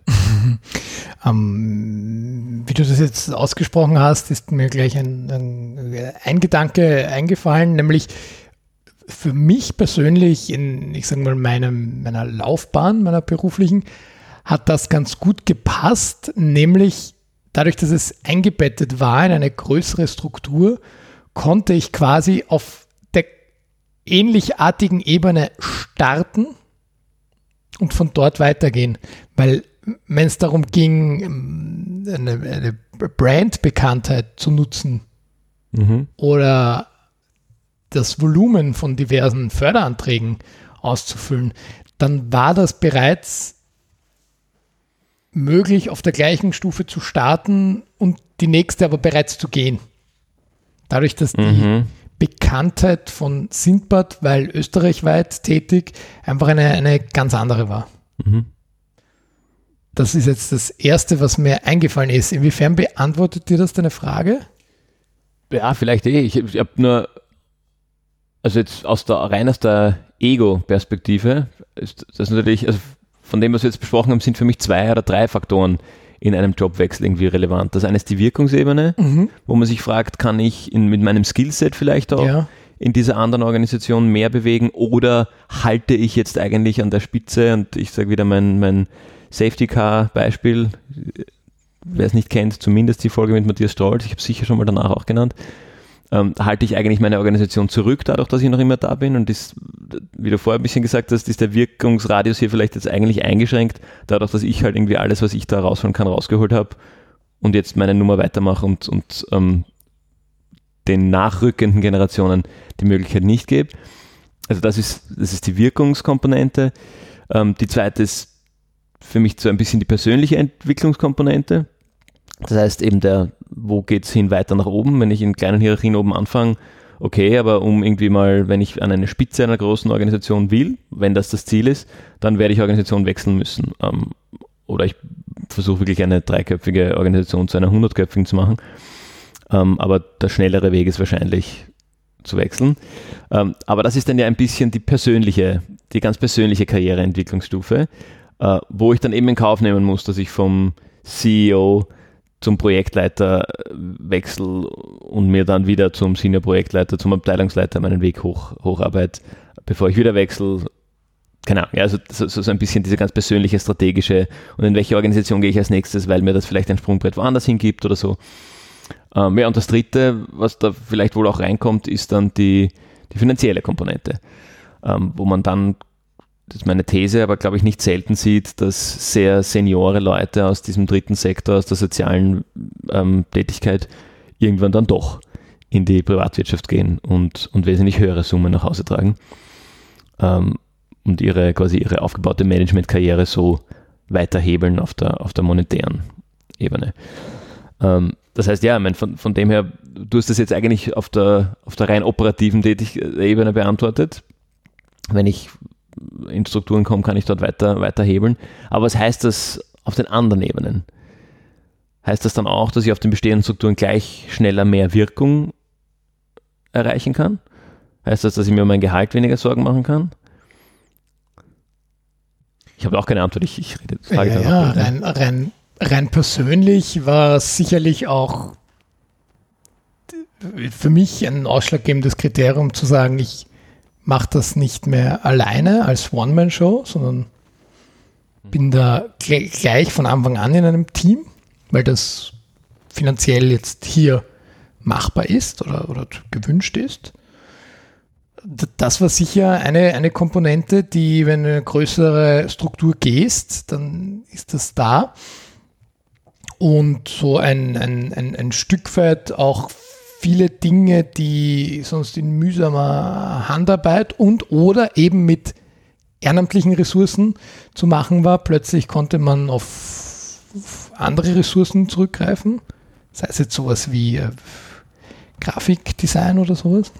ähm, wie du das jetzt ausgesprochen hast, ist mir gleich ein, ein, ein Gedanke eingefallen, nämlich für mich persönlich in, ich sage mal, meinem, meiner Laufbahn, meiner beruflichen, hat das ganz gut gepasst, nämlich dadurch, dass es eingebettet war in eine größere Struktur, konnte ich quasi auf der ähnlichartigen Ebene starten und von dort weitergehen, weil wenn es darum ging, eine, eine Brandbekanntheit zu nutzen mhm. oder das Volumen von diversen Förderanträgen auszufüllen, dann war das bereits möglich, auf der gleichen Stufe zu starten und die nächste aber bereits zu gehen. Dadurch, dass die mhm. Bekanntheit von Sindbad, weil österreichweit tätig, einfach eine, eine ganz andere war. Mhm. Das ist jetzt das Erste, was mir eingefallen ist. Inwiefern beantwortet dir das deine Frage? Ja, vielleicht eh. Ich, ich habe nur, also jetzt aus der, rein aus der Ego-Perspektive, ist das natürlich, also von dem, was wir jetzt besprochen haben, sind für mich zwei oder drei Faktoren in einem Jobwechsel irgendwie relevant. Das eine ist die Wirkungsebene, mhm. wo man sich fragt, kann ich in, mit meinem Skillset vielleicht auch ja. in dieser anderen Organisation mehr bewegen oder halte ich jetzt eigentlich an der Spitze und ich sage wieder mein, mein Safety Car Beispiel, wer es nicht kennt, zumindest die Folge mit Matthias Strolz, ich habe es sicher schon mal danach auch genannt, ähm, halte ich eigentlich meine Organisation zurück, dadurch, dass ich noch immer da bin und ist, wie du vorher ein bisschen gesagt hast, ist der Wirkungsradius hier vielleicht jetzt eigentlich eingeschränkt, dadurch, dass ich halt irgendwie alles, was ich da rausholen kann, rausgeholt habe und jetzt meine Nummer weitermache und, und ähm, den nachrückenden Generationen die Möglichkeit nicht gebe. Also das ist, das ist die Wirkungskomponente. Ähm, die zweite ist für mich so ein bisschen die persönliche Entwicklungskomponente. Das heißt eben der, wo geht es hin weiter nach oben, wenn ich in kleinen Hierarchien oben anfange, okay, aber um irgendwie mal, wenn ich an eine Spitze einer großen Organisation will, wenn das das Ziel ist, dann werde ich Organisation wechseln müssen. Ähm, oder ich versuche wirklich eine dreiköpfige Organisation zu einer hundertköpfigen zu machen. Ähm, aber der schnellere Weg ist wahrscheinlich zu wechseln. Ähm, aber das ist dann ja ein bisschen die persönliche, die ganz persönliche Karriereentwicklungsstufe, äh, wo ich dann eben in Kauf nehmen muss, dass ich vom C E O zum Projektleiter wechsle und mir dann wieder zum Senior-Projektleiter, zum Abteilungsleiter meinen Weg hoch, hocharbeite, bevor ich wieder wechsle. Keine Ahnung, ja, also so, so ein bisschen diese ganz persönliche, strategische und in welche Organisation gehe ich als nächstes, weil mir das vielleicht ein Sprungbrett woanders hingibt oder so. Ähm, ja, und das Dritte, was da vielleicht wohl auch reinkommt, ist dann die, die finanzielle Komponente, ähm, wo man dann, das ist meine These, aber glaube ich nicht selten sieht, dass sehr seniore Leute aus diesem dritten Sektor, aus der sozialen ähm, Tätigkeit irgendwann dann doch in die Privatwirtschaft gehen und, und wesentlich höhere Summen nach Hause tragen ähm, und ihre quasi ihre aufgebaute Managementkarriere so weiterhebeln auf der, auf der monetären Ebene. Ähm, das heißt, ja, ich meine, von, von dem her, du hast das jetzt eigentlich auf der, auf der rein operativen Tätig- Ebene beantwortet. Wenn ich in Strukturen komme, kann ich dort weiter, weiter hebeln. Aber was heißt das auf den anderen Ebenen? Heißt das dann auch, dass ich auf den bestehenden Strukturen gleich schneller mehr Wirkung erreichen kann? Heißt das, dass ich mir um mein Gehalt weniger Sorgen machen kann? Ich habe auch keine Antwort. Ich, ich rede, frage ja, jetzt ja, einfach. rein, rein, rein persönlich war sicherlich auch für mich ein ausschlaggebendes Kriterium zu sagen, ich mache das nicht mehr alleine als One-Man-Show, sondern bin da gleich, gleich von Anfang an in einem Team, weil das finanziell jetzt hier machbar ist oder, oder gewünscht ist. Das war sicher eine, eine Komponente, die, wenn du in eine größere Struktur gehst, dann ist das da. Und so ein, ein, ein, ein Stück weit auch viele Dinge, die sonst in mühsamer Handarbeit und oder eben mit ehrenamtlichen Ressourcen zu machen war, plötzlich konnte man auf andere Ressourcen zurückgreifen, sei es jetzt sowas wie äh, Grafikdesign oder sowas.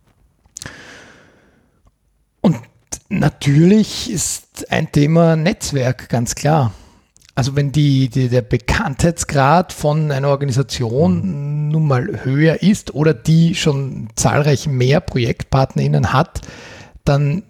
Und natürlich ist ein Thema Netzwerk, ganz klar. Also wenn die, die, der Bekanntheitsgrad von einer Organisation nun mal höher ist oder die schon zahlreich mehr ProjektpartnerInnen hat, dann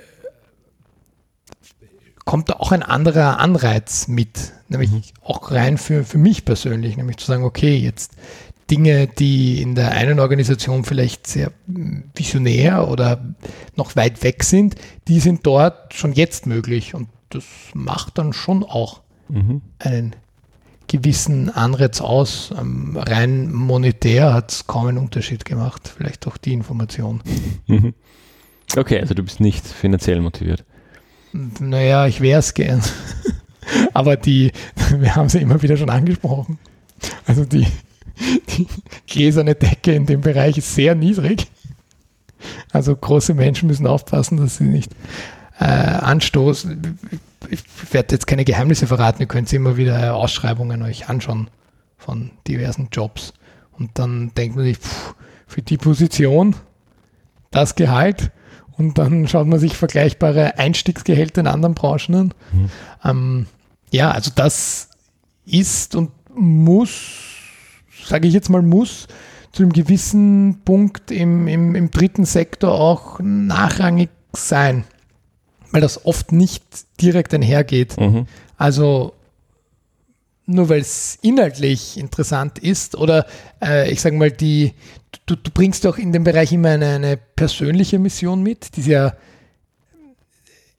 kommt da auch ein anderer Anreiz mit, nämlich mhm. auch rein für, für mich persönlich, nämlich zu sagen, okay, jetzt Dinge, die in der einen Organisation vielleicht sehr visionär oder noch weit weg sind, die sind dort schon jetzt möglich und das macht dann schon auch mhm. einen gewissen Anreiz aus. Ähm, rein monetär hat es kaum einen Unterschied gemacht, vielleicht auch die Information. Mhm. Okay, also du bist nicht finanziell motiviert. Naja, ich wäre es gern. Aber die, wir haben sie immer wieder schon angesprochen, also die Die gläserne Decke in dem Bereich ist sehr niedrig. Also große Menschen müssen aufpassen, dass sie nicht äh, anstoßen. Ich werde jetzt keine Geheimnisse verraten, ihr könnt immer wieder Ausschreibungen euch anschauen von diversen Jobs. Und dann denkt man sich, pff, für die Position, das Gehalt, und dann schaut man sich vergleichbare Einstiegsgehälter in anderen Branchen an. Mhm. Ähm, ja, also das ist und muss, sage ich jetzt mal, muss zu einem gewissen Punkt im, im, im dritten Sektor auch nachrangig sein, weil das oft nicht direkt einhergeht. Mhm. Also nur weil es inhaltlich interessant ist oder äh, ich sage mal, die, du, du bringst auch in dem Bereich immer eine, eine persönliche Mission mit, die ist ja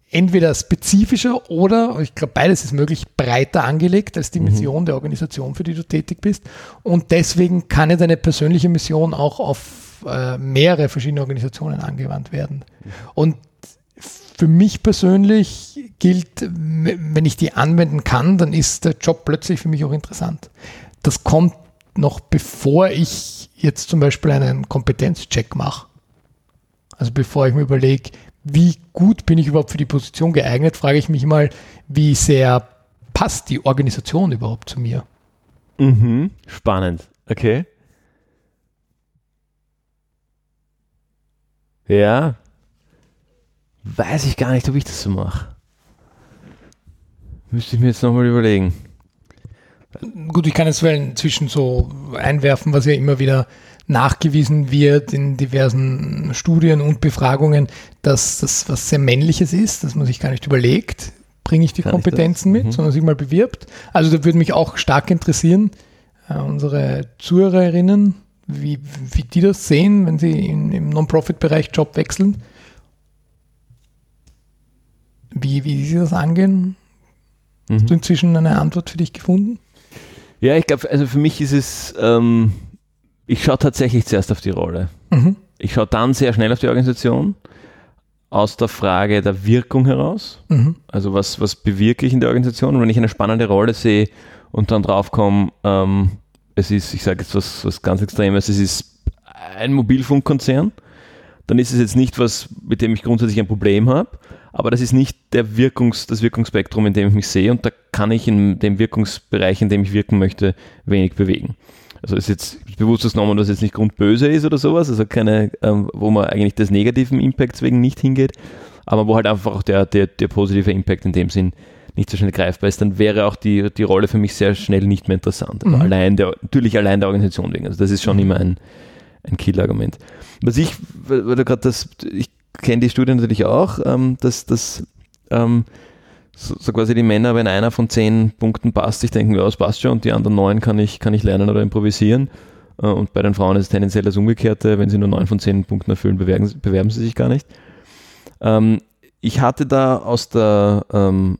entweder spezifischer oder, ich glaube, beides ist möglich, breiter angelegt als die Mission mhm. der Organisation, für die du tätig bist. Und deswegen kann ja deine persönliche Mission auch auf äh, mehrere verschiedene Organisationen angewandt werden. Mhm. Und für mich persönlich gilt, wenn ich die anwenden kann, dann ist der Job plötzlich für mich auch interessant. Das kommt noch bevor ich jetzt zum Beispiel einen Kompetenzcheck mache. Also bevor ich mir überlege, wie gut bin ich überhaupt für die Position geeignet, frage ich mich mal, wie sehr passt die Organisation überhaupt zu mir? Mhm. Spannend. Okay. Ja. Weiß ich gar nicht, ob ich das so mache. Müsste ich mir jetzt nochmal überlegen. Gut, ich kann jetzt mal inzwischen so einwerfen, was ja immer wieder nachgewiesen wird in diversen Studien und Befragungen, dass das was sehr Männliches ist, dass man sich gar nicht überlegt, bringe ich die kann Kompetenzen ich mit, mhm. sondern sich mal bewirbt. Also da würde mich auch stark interessieren, äh, unsere Zuhörerinnen, wie, wie die das sehen, wenn sie in, im Non-Profit-Bereich Job wechseln. Wie, wie sie das angehen. Mhm. Hast du inzwischen eine Antwort für dich gefunden? Ja, ich glaube, also für mich ist es, ähm, ich schaue tatsächlich zuerst auf die Rolle. Mhm. Ich schaue dann sehr schnell auf die Organisation, aus der Frage der Wirkung heraus. Mhm. Also was, was bewirke ich in der Organisation? Und wenn ich eine spannende Rolle sehe und dann draufkomme, ähm, es ist, ich sage jetzt was, was ganz Extremes, es ist ein Mobilfunkkonzern, dann ist es jetzt nicht was, mit dem ich grundsätzlich ein Problem habe, aber das ist nicht der Wirkungs-, das Wirkungsspektrum, in dem ich mich sehe, und da kann ich in dem Wirkungsbereich, in dem ich wirken möchte, wenig bewegen. Also ist jetzt bewusst genommen, dass jetzt nicht grundböse ist oder sowas, also keine, ähm, wo man eigentlich des negativen Impacts wegen nicht hingeht, aber wo halt einfach auch der, der, der positive Impact in dem Sinn nicht so schnell greifbar ist, dann wäre auch die, die Rolle für mich sehr schnell nicht mehr interessant. Also mhm. allein der, natürlich allein der Organisation wegen. Also das ist schon immer ein, ein Killargument. Was ich, weil du gerade das, ich kenne die Studie natürlich auch, ähm, dass, dass ähm, so, so quasi die Männer, wenn einer von zehn Punkten passt, sich denken, ja, das passt schon, und die anderen neun kann ich, kann ich lernen oder improvisieren. Äh, und bei den Frauen ist es tendenziell das Umgekehrte, wenn sie nur neun von zehn Punkten erfüllen, bewerben, bewerben sie sich gar nicht. Ähm, ich hatte da aus der ähm,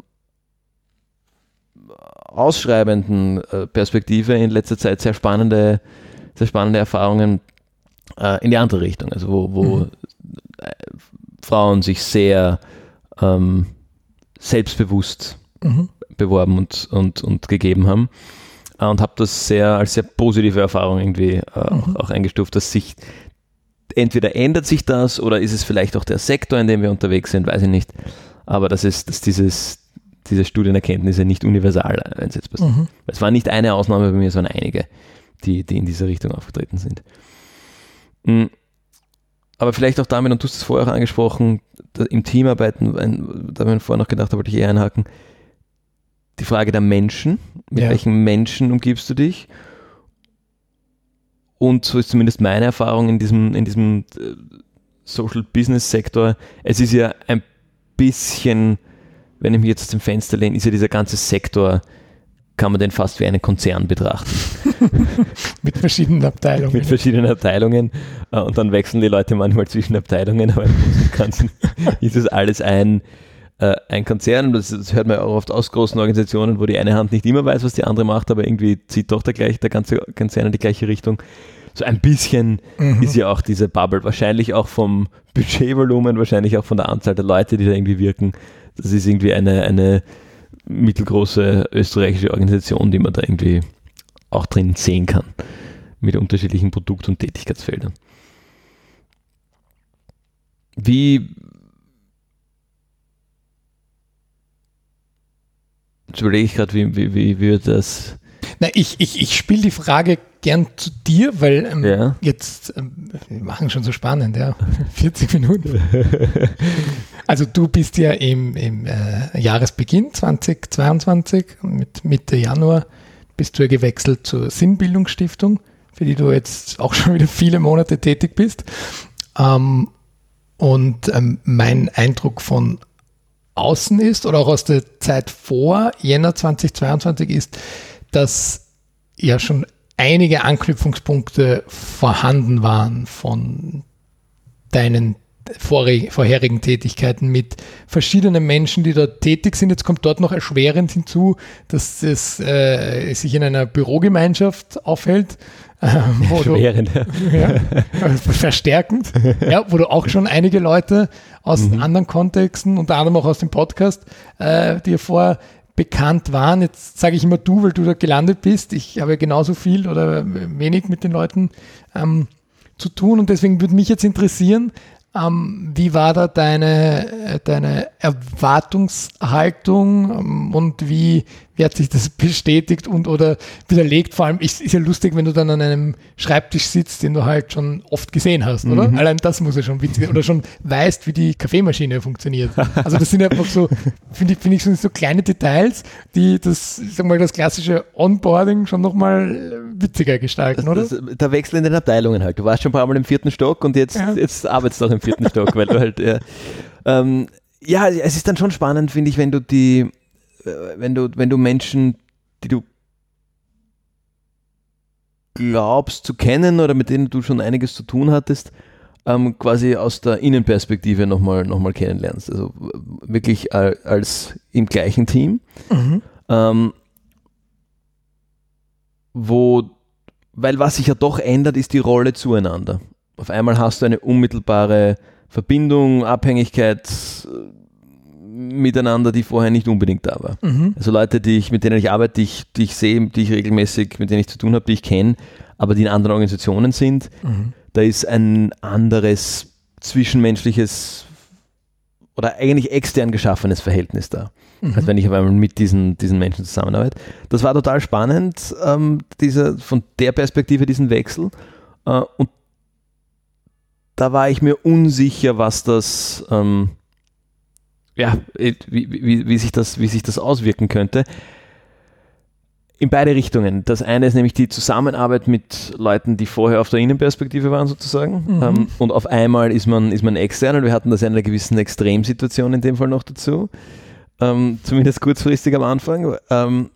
ausschreibenden äh, Perspektive in letzter Zeit sehr spannende, sehr spannende Erfahrungen äh, in die andere Richtung, also wo, wo mhm. äh, Frauen sich sehr ähm, selbstbewusst mhm. beworben und, und, und gegeben haben, äh, und habe das sehr als sehr positive Erfahrung irgendwie äh, mhm. auch, auch eingestuft, dass sich entweder ändert sich das oder ist es vielleicht auch der Sektor, in dem wir unterwegs sind, weiß ich nicht, aber das ist, dass dieses diese Studienerkenntnisse nicht universal einsetzbar sind. Mhm. Es war nicht eine Ausnahme bei mir, sondern einige, die, die in diese Richtung aufgetreten sind. Aber vielleicht auch damit, und du hast es vorher auch angesprochen, im Teamarbeiten, da habe ich vorher noch gedacht, da wollte ich eher einhaken, die Frage der Menschen, mit ja. welchen Menschen umgibst du dich? Und so ist zumindest meine Erfahrung in diesem, in diesem Social Business Sektor, es ist ja ein bisschen, wenn ich mich jetzt aus dem Fenster lehne, ist ja dieser ganze Sektor, kann man den fast wie einen Konzern betrachten. Mit verschiedenen Abteilungen. Mit verschiedenen Abteilungen. Und dann wechseln die Leute manchmal zwischen Abteilungen, aber im Ganzen ist es alles ein, äh, ein Konzern. Das, das hört man auch oft aus großen Organisationen, wo die eine Hand nicht immer weiß, was die andere macht, aber irgendwie zieht doch der, gleich, der ganze Konzern in die gleiche Richtung. So ein bisschen mhm. ist ja auch diese Bubble, wahrscheinlich auch vom Budgetvolumen, wahrscheinlich auch von der Anzahl der Leute, die da irgendwie wirken. Das ist irgendwie eine, eine mittelgroße österreichische Organisation, die man da irgendwie auch drin sehen kann, mit unterschiedlichen Produkt- und Tätigkeitsfeldern. Wie, jetzt überlege ich gerade, wie, wie, wie wird das... Na, ich, ich, ich spiele die Frage gern zu dir, weil ähm, ja. jetzt, ähm, wir machen schon so spannend, ja, vierzig Minuten. Also du bist ja im, im äh, Jahresbeginn zweitausendzweiundzwanzig, mit Mitte Januar, bist du ja gewechselt zur Sinnbildungsstiftung, für die du jetzt auch schon wieder viele Monate tätig bist. Ähm, und ähm, mein Eindruck von außen ist, oder auch aus der Zeit vor Jänner zweitausendzweiundzwanzig ist, dass ja schon einige Anknüpfungspunkte vorhanden waren von deinen vorig, vorherigen Tätigkeiten mit verschiedenen Menschen, die dort tätig sind. Jetzt kommt dort noch erschwerend hinzu, dass es äh, sich in einer Bürogemeinschaft aufhält. Ähm, Erschwerend, du, ja. ja, verstärkend, ja, wo du auch schon einige Leute aus mhm. anderen Kontexten, unter anderem auch aus dem Podcast, äh, dir vorher bekannt waren. Jetzt sage ich immer du, weil du da gelandet bist. Ich habe genauso viel oder wenig mit den Leuten ähm, zu tun und deswegen würde mich jetzt interessieren, ähm, wie war da deine, deine Erwartungshaltung ähm, und wie, wie hat sich das bestätigt und oder widerlegt? Vor allem ist, ist ja lustig, wenn du dann an einem Schreibtisch sitzt, den du halt schon oft gesehen hast, oder? Mhm. Allein das muss ja schon witzig sein. Oder schon weißt, wie die Kaffeemaschine funktioniert. Also das sind einfach so, finde ich, finde ich, so, so kleine Details, die das, ich sag mal, das klassische Onboarding schon nochmal witziger gestalten, oder? Das, das, der Wechsel in den Abteilungen halt. Du warst schon ein paar Mal im vierten Stock und jetzt, ja. jetzt arbeitest du auch im vierten Stock, weil du halt, ja, ähm, ja, es ist dann schon spannend, finde ich, wenn du die, wenn du, wenn du Menschen, die du glaubst zu kennen oder mit denen du schon einiges zu tun hattest, ähm, quasi aus der Innenperspektive nochmal noch mal kennenlernst. Also wirklich als im gleichen Team. Mhm. Ähm, wo, weil was sich ja doch ändert, ist die Rolle zueinander. Auf einmal hast du eine unmittelbare Verbindung, Abhängigkeit miteinander, die vorher nicht unbedingt da war. Mhm. Also Leute, die ich, mit denen ich arbeite, die ich, die ich sehe, die ich regelmäßig, mit denen ich zu tun habe, die ich kenne, aber die in anderen Organisationen sind, mhm. da ist ein anderes zwischenmenschliches oder eigentlich extern geschaffenes Verhältnis da, mhm. als wenn ich auf einmal mit diesen, diesen Menschen zusammenarbeite. Das war total spannend, ähm, dieser, von der Perspektive diesen Wechsel. Äh, und da war ich mir unsicher, was das ähm, ja, wie, wie, wie, sich das, wie sich das auswirken könnte. In beide Richtungen. Das eine ist nämlich die Zusammenarbeit mit Leuten, die vorher auf der Innenperspektive waren sozusagen. Mhm. Ähm, und auf einmal ist man, ist man extern und wir hatten das in einer gewissen Extremsituation in dem Fall noch dazu. Ähm, zumindest kurzfristig am Anfang. Ähm,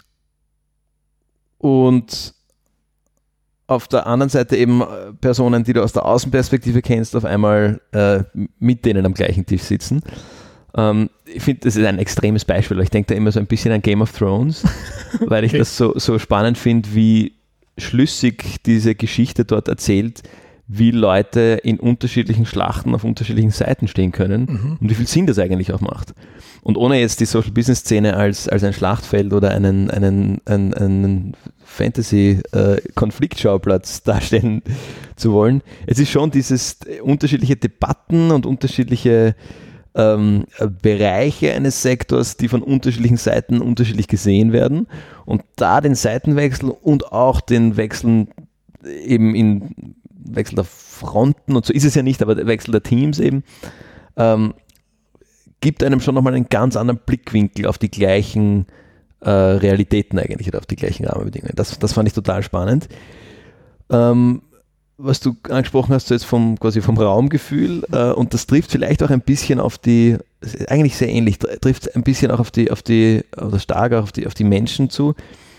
und auf der anderen Seite eben Personen, die du aus der Außenperspektive kennst, auf einmal äh, mit denen am gleichen Tisch sitzen. Um, ich finde, das ist ein extremes Beispiel. Ich denke da immer so ein bisschen an Game of Thrones, weil ich okay. das so, so spannend finde, wie schlüssig diese Geschichte dort erzählt, wie Leute in unterschiedlichen Schlachten auf unterschiedlichen Seiten stehen können mhm. und wie viel Sinn das eigentlich auch macht. Und ohne jetzt die Social-Business-Szene als, als ein Schlachtfeld oder einen, einen, einen, einen Fantasy-Konfliktschauplatz äh, darstellen zu wollen. Es ist schon dieses unterschiedliche Debatten und unterschiedliche Ähm, Bereiche eines Sektors, die von unterschiedlichen Seiten unterschiedlich gesehen werden und da den Seitenwechsel und auch den Wechsel eben in Wechsel der Fronten und so ist es ja nicht, aber der Wechsel der Teams eben ähm, gibt einem schon nochmal einen ganz anderen Blickwinkel auf die gleichen äh, Realitäten eigentlich oder auf die gleichen Rahmenbedingungen. Das, das fand ich total spannend. Ähm, was du angesprochen hast, so jetzt vom, quasi vom Raumgefühl, äh, und das trifft vielleicht auch ein bisschen auf die, eigentlich sehr ähnlich, trifft ein bisschen auch auf die, auf die, oder stark auch auf die, auf die Menschen zu.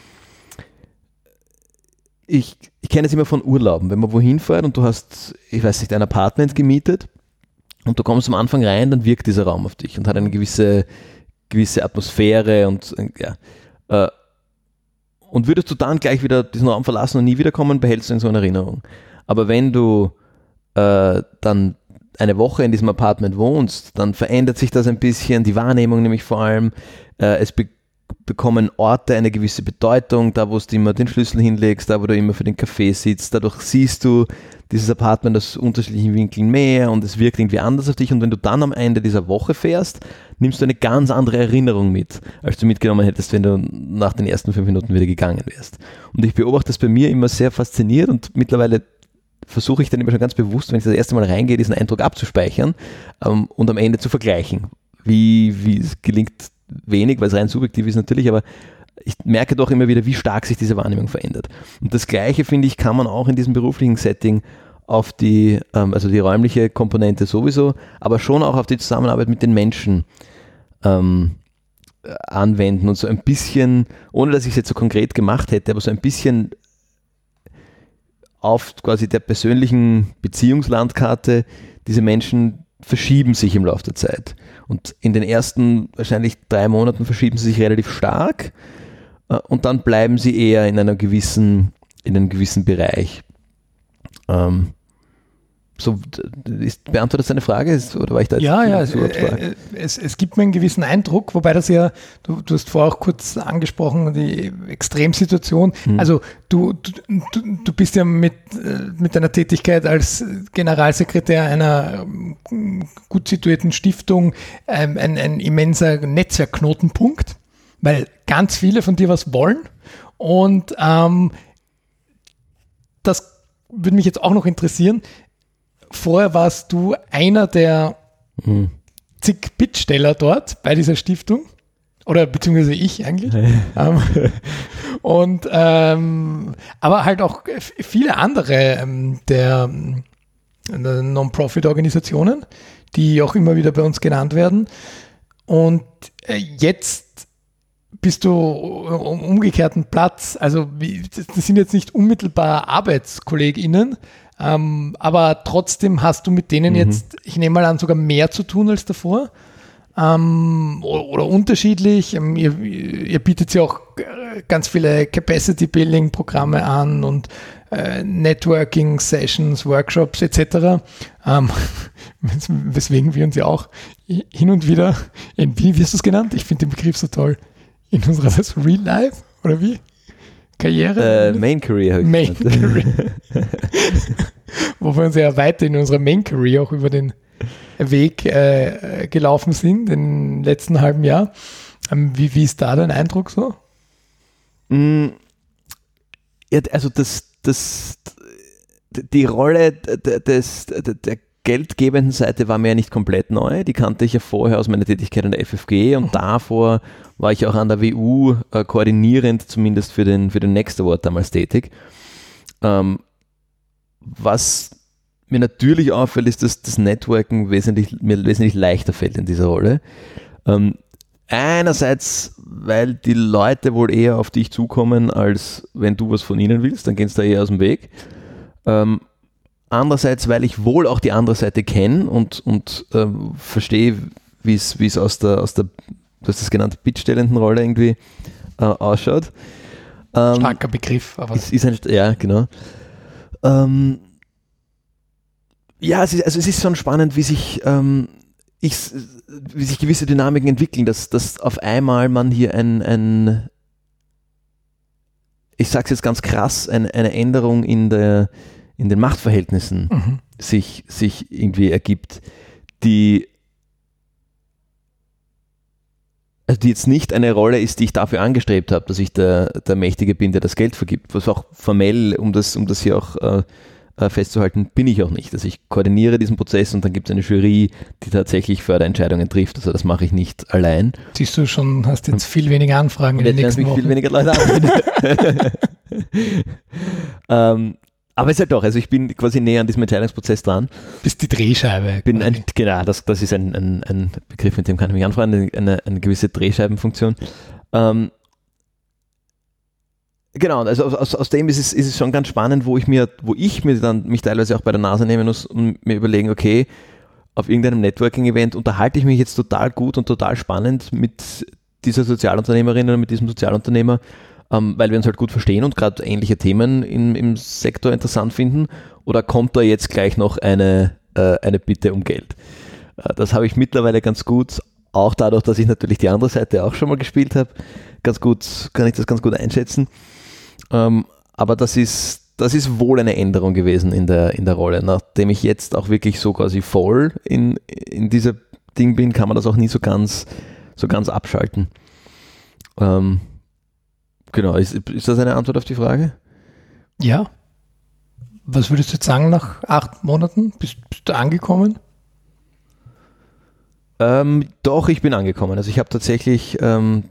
Ich, ich kenne es immer von Urlauben, wenn man wohin fährt und du hast, ich weiß nicht, ein Apartment gemietet und du kommst am Anfang rein, dann wirkt dieser Raum auf dich und hat eine gewisse, gewisse Atmosphäre und ja, äh, und würdest du dann gleich wieder diesen Raum verlassen und nie wiederkommen, behältst du ihn so in Erinnerung. Aber wenn du äh, dann eine Woche in diesem Apartment wohnst, dann verändert sich das ein bisschen, die Wahrnehmung nämlich vor allem. Äh, es be- bekommen Orte eine gewisse Bedeutung, da wo du immer den Schlüssel hinlegst, da wo du immer für den Kaffee sitzt. Dadurch siehst du dieses Apartment aus unterschiedlichen Winkeln mehr und es wirkt irgendwie anders auf dich. Und wenn du dann am Ende dieser Woche fährst, nimmst du eine ganz andere Erinnerung mit, als du mitgenommen hättest, wenn du nach den ersten fünf Minuten wieder gegangen wärst. Und ich beobachte das bei mir immer sehr fasziniert und mittlerweile versuche ich dann immer schon ganz bewusst, wenn ich das erste Mal reingehe, diesen Eindruck abzuspeichern ähm, und am Ende zu vergleichen. Wie, wie es gelingt wenig, weil es rein subjektiv ist natürlich, aber ich merke doch immer wieder, wie stark sich diese Wahrnehmung verändert. Und das Gleiche, finde ich, kann man auch in diesem beruflichen Setting auf die, ähm, also die räumliche Komponente sowieso, aber schon auch auf die Zusammenarbeit mit den Menschen ähm, anwenden und so ein bisschen, ohne dass ich es jetzt so konkret gemacht hätte, aber so ein bisschen auf quasi der persönlichen Beziehungslandkarte diese Menschen, verschieben sich im Laufe der Zeit. Und in den ersten wahrscheinlich drei Monaten verschieben sie sich relativ stark äh, und dann bleiben sie eher in einer gewissen, in einem gewissen Bereich. Ähm, so, ist, beantwortet das deine Frage? Oder war ich da jetzt ja, ja, so äh, es, es gibt mir einen gewissen Eindruck, wobei das ja, du, du hast vorher auch kurz angesprochen, die Extremsituation. Hm. Also du, du, du bist ja mit, mit deiner Tätigkeit als Generalsekretär einer gut situierten Stiftung ähm, ein, ein immenser Netzwerkknotenpunkt, weil ganz viele von dir was wollen und ähm, das würde mich jetzt auch noch interessieren. Vorher warst du einer der hm. zig Bittsteller dort bei dieser Stiftung. Oder beziehungsweise ich eigentlich. ähm, und ähm, aber halt auch viele andere ähm, der, der Non-Profit-Organisationen, die auch immer wieder bei uns genannt werden. Und äh, jetzt bist du am umgekehrten Platz. Also wie, das sind jetzt nicht unmittelbar ArbeitskollegInnen, Ähm, aber trotzdem hast du mit denen mhm. jetzt, ich nehme mal an, sogar mehr zu tun als davor ähm, oder, oder unterschiedlich. Ähm, ihr, ihr bietet ja auch ganz viele Capacity-Building-Programme an und äh, Networking-Sessions, Workshops et cetera. Ähm, weswegen wir uns ja auch hin und wieder, in, wie wirst du es genannt? Ich finde den Begriff so toll. In unserer das Real Life oder wie? Karriere? Äh, Main Career. Main Career. Wo wir uns ja weiter in unserer Main Career auch über den Weg äh, gelaufen sind, im letzten halben Jahr. Ähm, wie, wie ist da dein Eindruck so? Mm, ja, also das, das, die Rolle des, der geldgebenden Seite war mir ja nicht komplett neu. Die kannte ich ja vorher aus meiner Tätigkeit an der F F G und mhm. davor war ich auch an der W U äh, koordinierend, zumindest für den, für den Next Award damals tätig. Ähm, was mir natürlich auffällt, ist, dass das Networking wesentlich, mir wesentlich leichter fällt in dieser Rolle. Ähm, einerseits, weil die Leute wohl eher auf dich zukommen, als wenn du was von ihnen willst, dann gehen sie da eher aus dem Weg. Ähm, andererseits, weil ich wohl auch die andere Seite kenne und, und ähm, verstehe, wie es aus der, aus der, du hast das genannt, bittstellenden Rolle irgendwie äh, ausschaut. Ähm, Starker Begriff. Aber ist, ist ein, ja, genau. Ähm, ja, es ist, also es ist schon spannend, wie sich, ähm, ich, wie sich gewisse Dynamiken entwickeln, dass, dass auf einmal man hier ein, ein ich sage es jetzt ganz krass, ein, eine Änderung in, der, in den Machtverhältnissen mhm. sich, sich irgendwie ergibt, die also die jetzt nicht eine Rolle ist, die ich dafür angestrebt habe, dass ich der, der Mächtige bin, der das Geld vergibt. Was auch formell, um das, um das hier auch äh, festzuhalten, bin ich auch nicht. Also ich koordiniere diesen Prozess und dann gibt es eine Jury, die tatsächlich Förderentscheidungen trifft. Also das mache ich nicht allein. Siehst du schon, hast jetzt viel weniger Anfragen in den nächsten Wochen. Viel weniger Leute an. ähm, Aber es ist halt doch, also ich bin quasi näher an diesem Entscheidungsprozess dran. Bist die Drehscheibe. Bin ein, genau, das, das ist ein, ein, ein Begriff, mit dem kann ich mich anfreunden, eine, eine gewisse Drehscheibenfunktion. Ähm, genau, also aus, aus dem ist es, ist es schon ganz spannend, wo ich mir, wo ich mir dann mich teilweise auch bei der Nase nehmen muss und mir überlegen, okay, auf irgendeinem Networking-Event unterhalte ich mich jetzt total gut und total spannend mit dieser Sozialunternehmerin oder mit diesem Sozialunternehmer, Ähm, weil wir uns halt gut verstehen und gerade ähnliche Themen im, im Sektor interessant finden, oder kommt da jetzt gleich noch eine, äh, eine Bitte um Geld? Äh, das habe ich mittlerweile ganz gut, auch dadurch, dass ich natürlich die andere Seite auch schon mal gespielt habe, ganz gut, kann ich das ganz gut einschätzen. Ähm, aber das ist, das ist wohl eine Änderung gewesen in der, in der Rolle. Nachdem ich jetzt auch wirklich so quasi voll in, in dieser Ding bin, kann man das auch nie so ganz, so ganz abschalten. Ähm, Genau, ist, ist das eine Antwort auf die Frage? Ja. Was würdest du jetzt sagen nach acht Monaten? Bist, bist du angekommen? Ähm, doch, ich bin angekommen. Also ich habe tatsächlich, ähm,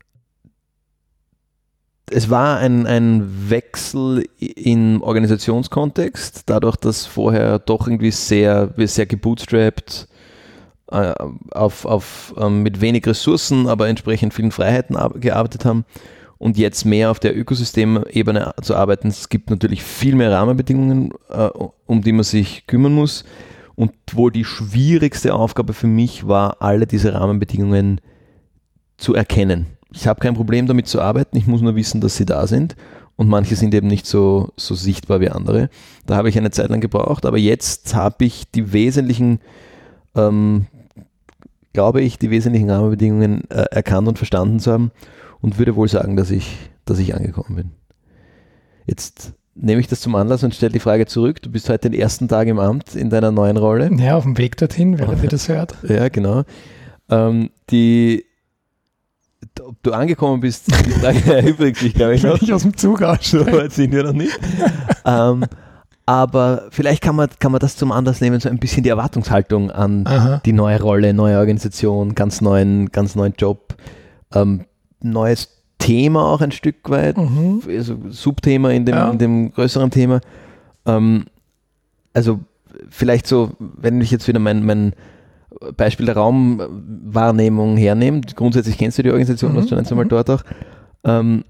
es war ein, ein Wechsel im Organisationskontext, dadurch, dass vorher doch irgendwie sehr, wir sehr gebootstrapped äh, auf, auf, ähm, mit wenig Ressourcen, aber entsprechend vielen Freiheiten ab, gearbeitet haben. Und jetzt mehr auf der Ökosystemebene zu arbeiten. Es gibt natürlich viel mehr Rahmenbedingungen, äh, um die man sich kümmern muss. und wohl die schwierigste Aufgabe für mich war, alle diese Rahmenbedingungen zu erkennen. Ich habe kein Problem damit zu arbeiten, ich muss nur wissen, dass sie da sind und manche sind eben nicht so, so sichtbar wie andere. Da habe ich eine Zeit lang gebraucht, aber jetzt habe ich die wesentlichen, ähm, glaube ich, die wesentlichen Rahmenbedingungen äh, erkannt und verstanden zu haben und würde wohl sagen, dass ich, dass ich angekommen bin. Jetzt nehme ich das zum Anlass und stelle die Frage zurück. Du bist heute den ersten Tag im Amt in deiner neuen Rolle. Ja, auf dem Weg dorthin, wer das hört. Ja, genau. Ähm, die, ob du angekommen bist, die Frage erübrigt sich, glaube ich, noch. Wenn ich aus dem Zug aussteige. So weit sind wir noch nicht. ähm, aber vielleicht kann man, kann man das zum Anlass nehmen, so ein bisschen die Erwartungshaltung an Aha. die neue Rolle, neue Organisation, ganz neuen, ganz neuen Job, ähm, neues Thema auch ein Stück weit, mhm. also Subthema in dem, ja. in dem größeren Thema. Ähm, also vielleicht so, wenn ich jetzt wieder mein, mein Beispiel der Raumwahrnehmung hernehme, grundsätzlich kennst du die Organisation, mhm. warst du ein, zweimal dort auch. Ähm,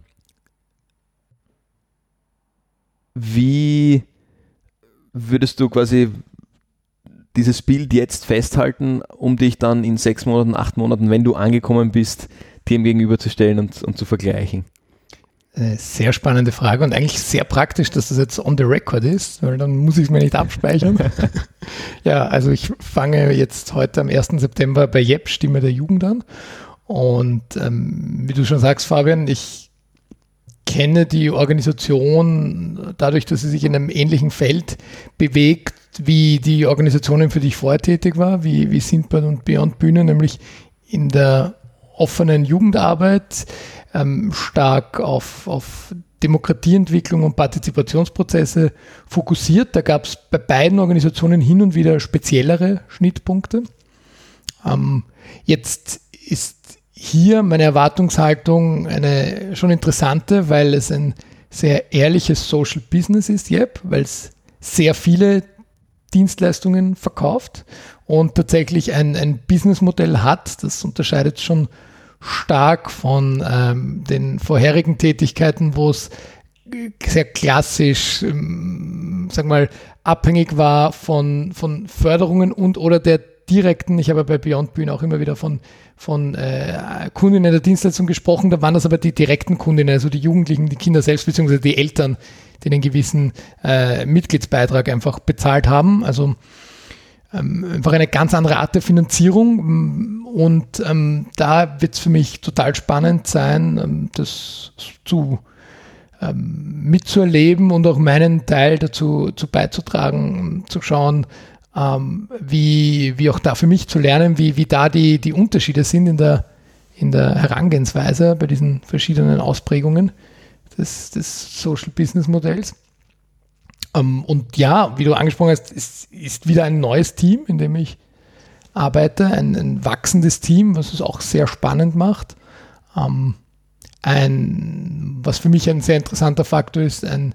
wie würdest du quasi dieses Bild jetzt festhalten, um dich dann in sechs Monaten, acht Monaten, wenn du angekommen bist, dem gegenüberzustellen und, und zu vergleichen? Eine sehr spannende Frage und eigentlich sehr praktisch, dass das jetzt on the record ist, weil dann muss ich es mir nicht abspeichern. Ja, also ich fange jetzt heute am ersten September bei J E P, Stimme der Jugend an und ähm, wie du schon sagst, Fabian, ich kenne die Organisation dadurch, dass sie sich in einem ähnlichen Feld bewegt, wie die Organisationen, für die ich vorher tätig war, wie, wie Sindbad und Beyond Bühne, nämlich in der offenen Jugendarbeit, ähm, stark auf, auf Demokratieentwicklung und Partizipationsprozesse fokussiert. Da gab es bei beiden Organisationen hin und wieder speziellere Schnittpunkte. Ähm, jetzt ist hier meine Erwartungshaltung eine schon interessante, weil es ein sehr ehrliches Social Business ist, J E P, weil es sehr viele Dienstleistungen verkauft und tatsächlich ein, ein Businessmodell hat, das unterscheidet schon stark von ähm, den vorherigen Tätigkeiten, wo es sehr klassisch, ähm, sag mal, abhängig war von, von Förderungen und oder der direkten, ich habe bei Beyond Bühne auch immer wieder von, von äh, Kundinnen der Dienstleistung gesprochen, da waren das aber die direkten Kundinnen, also die Jugendlichen, die Kinder selbst, beziehungsweise die Eltern, die einen gewissen äh, Mitgliedsbeitrag einfach bezahlt haben, also ähm, einfach eine ganz andere Art der Finanzierung und ähm, da wird es für mich total spannend sein, ähm, das zu ähm, mitzuerleben und auch meinen Teil dazu zu beizutragen, zu schauen, ähm, wie, wie auch da für mich zu lernen, wie, wie da die, die Unterschiede sind in der, in der Herangehensweise bei diesen verschiedenen Ausprägungen des, des Social Business Modells. Um, und ja, wie du angesprochen hast, es ist wieder ein neues Team, in dem ich arbeite, ein, ein wachsendes Team, was es auch sehr spannend macht. Um, ein, was für mich ein sehr interessanter Faktor ist, ein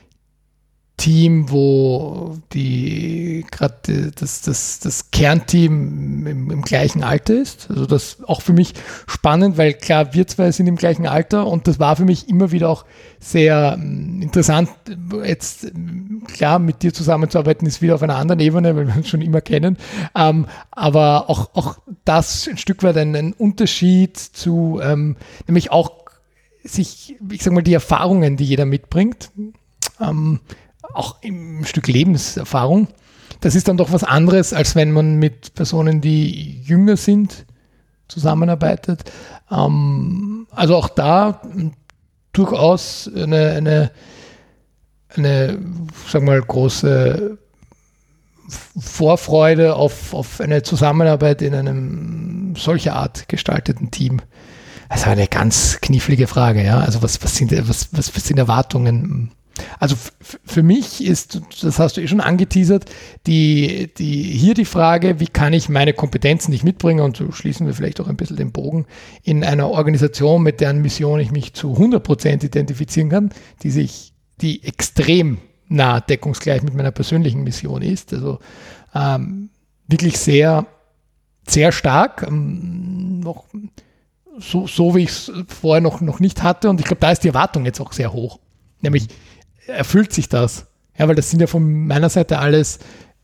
Team, wo die gerade das, das, das Kernteam im, im gleichen Alter ist. Also das auch für mich spannend, weil klar, wir zwei sind im gleichen Alter und das war für mich immer wieder auch sehr interessant. Jetzt klar, mit dir zusammenzuarbeiten ist wieder auf einer anderen Ebene, weil wir uns schon immer kennen. Ähm, aber auch, auch das ein Stück weit ein, ein Unterschied zu, ähm, nämlich auch sich, ich sag mal, die Erfahrungen, die jeder mitbringt, ähm, auch im Stück Lebenserfahrung. Das ist dann doch was anderes, als wenn man mit Personen, die jünger sind, zusammenarbeitet. Ähm, also auch da durchaus eine, eine, eine sag mal, große Vorfreude auf, auf eine Zusammenarbeit in einem solcher Art gestalteten Team. Das ist eine ganz knifflige Frage, ja. Also was, was sind, was, was, was sind Erwartungen? Also f- für mich ist, das hast du eh schon angeteasert, die, die, hier die Frage, wie kann ich meine Kompetenzen, die ich mitbringe, und so schließen wir vielleicht auch ein bisschen den Bogen, in einer Organisation, mit deren Mission ich mich zu hundert Prozent identifizieren kann, die sich, die extrem nah deckungsgleich mit meiner persönlichen Mission ist, also ähm, wirklich sehr, sehr stark, ähm, noch so, so wie ich es vorher noch, noch nicht hatte, und ich glaube, da ist die Erwartung jetzt auch sehr hoch, nämlich erfüllt sich das? Ja, weil das sind ja von meiner Seite alles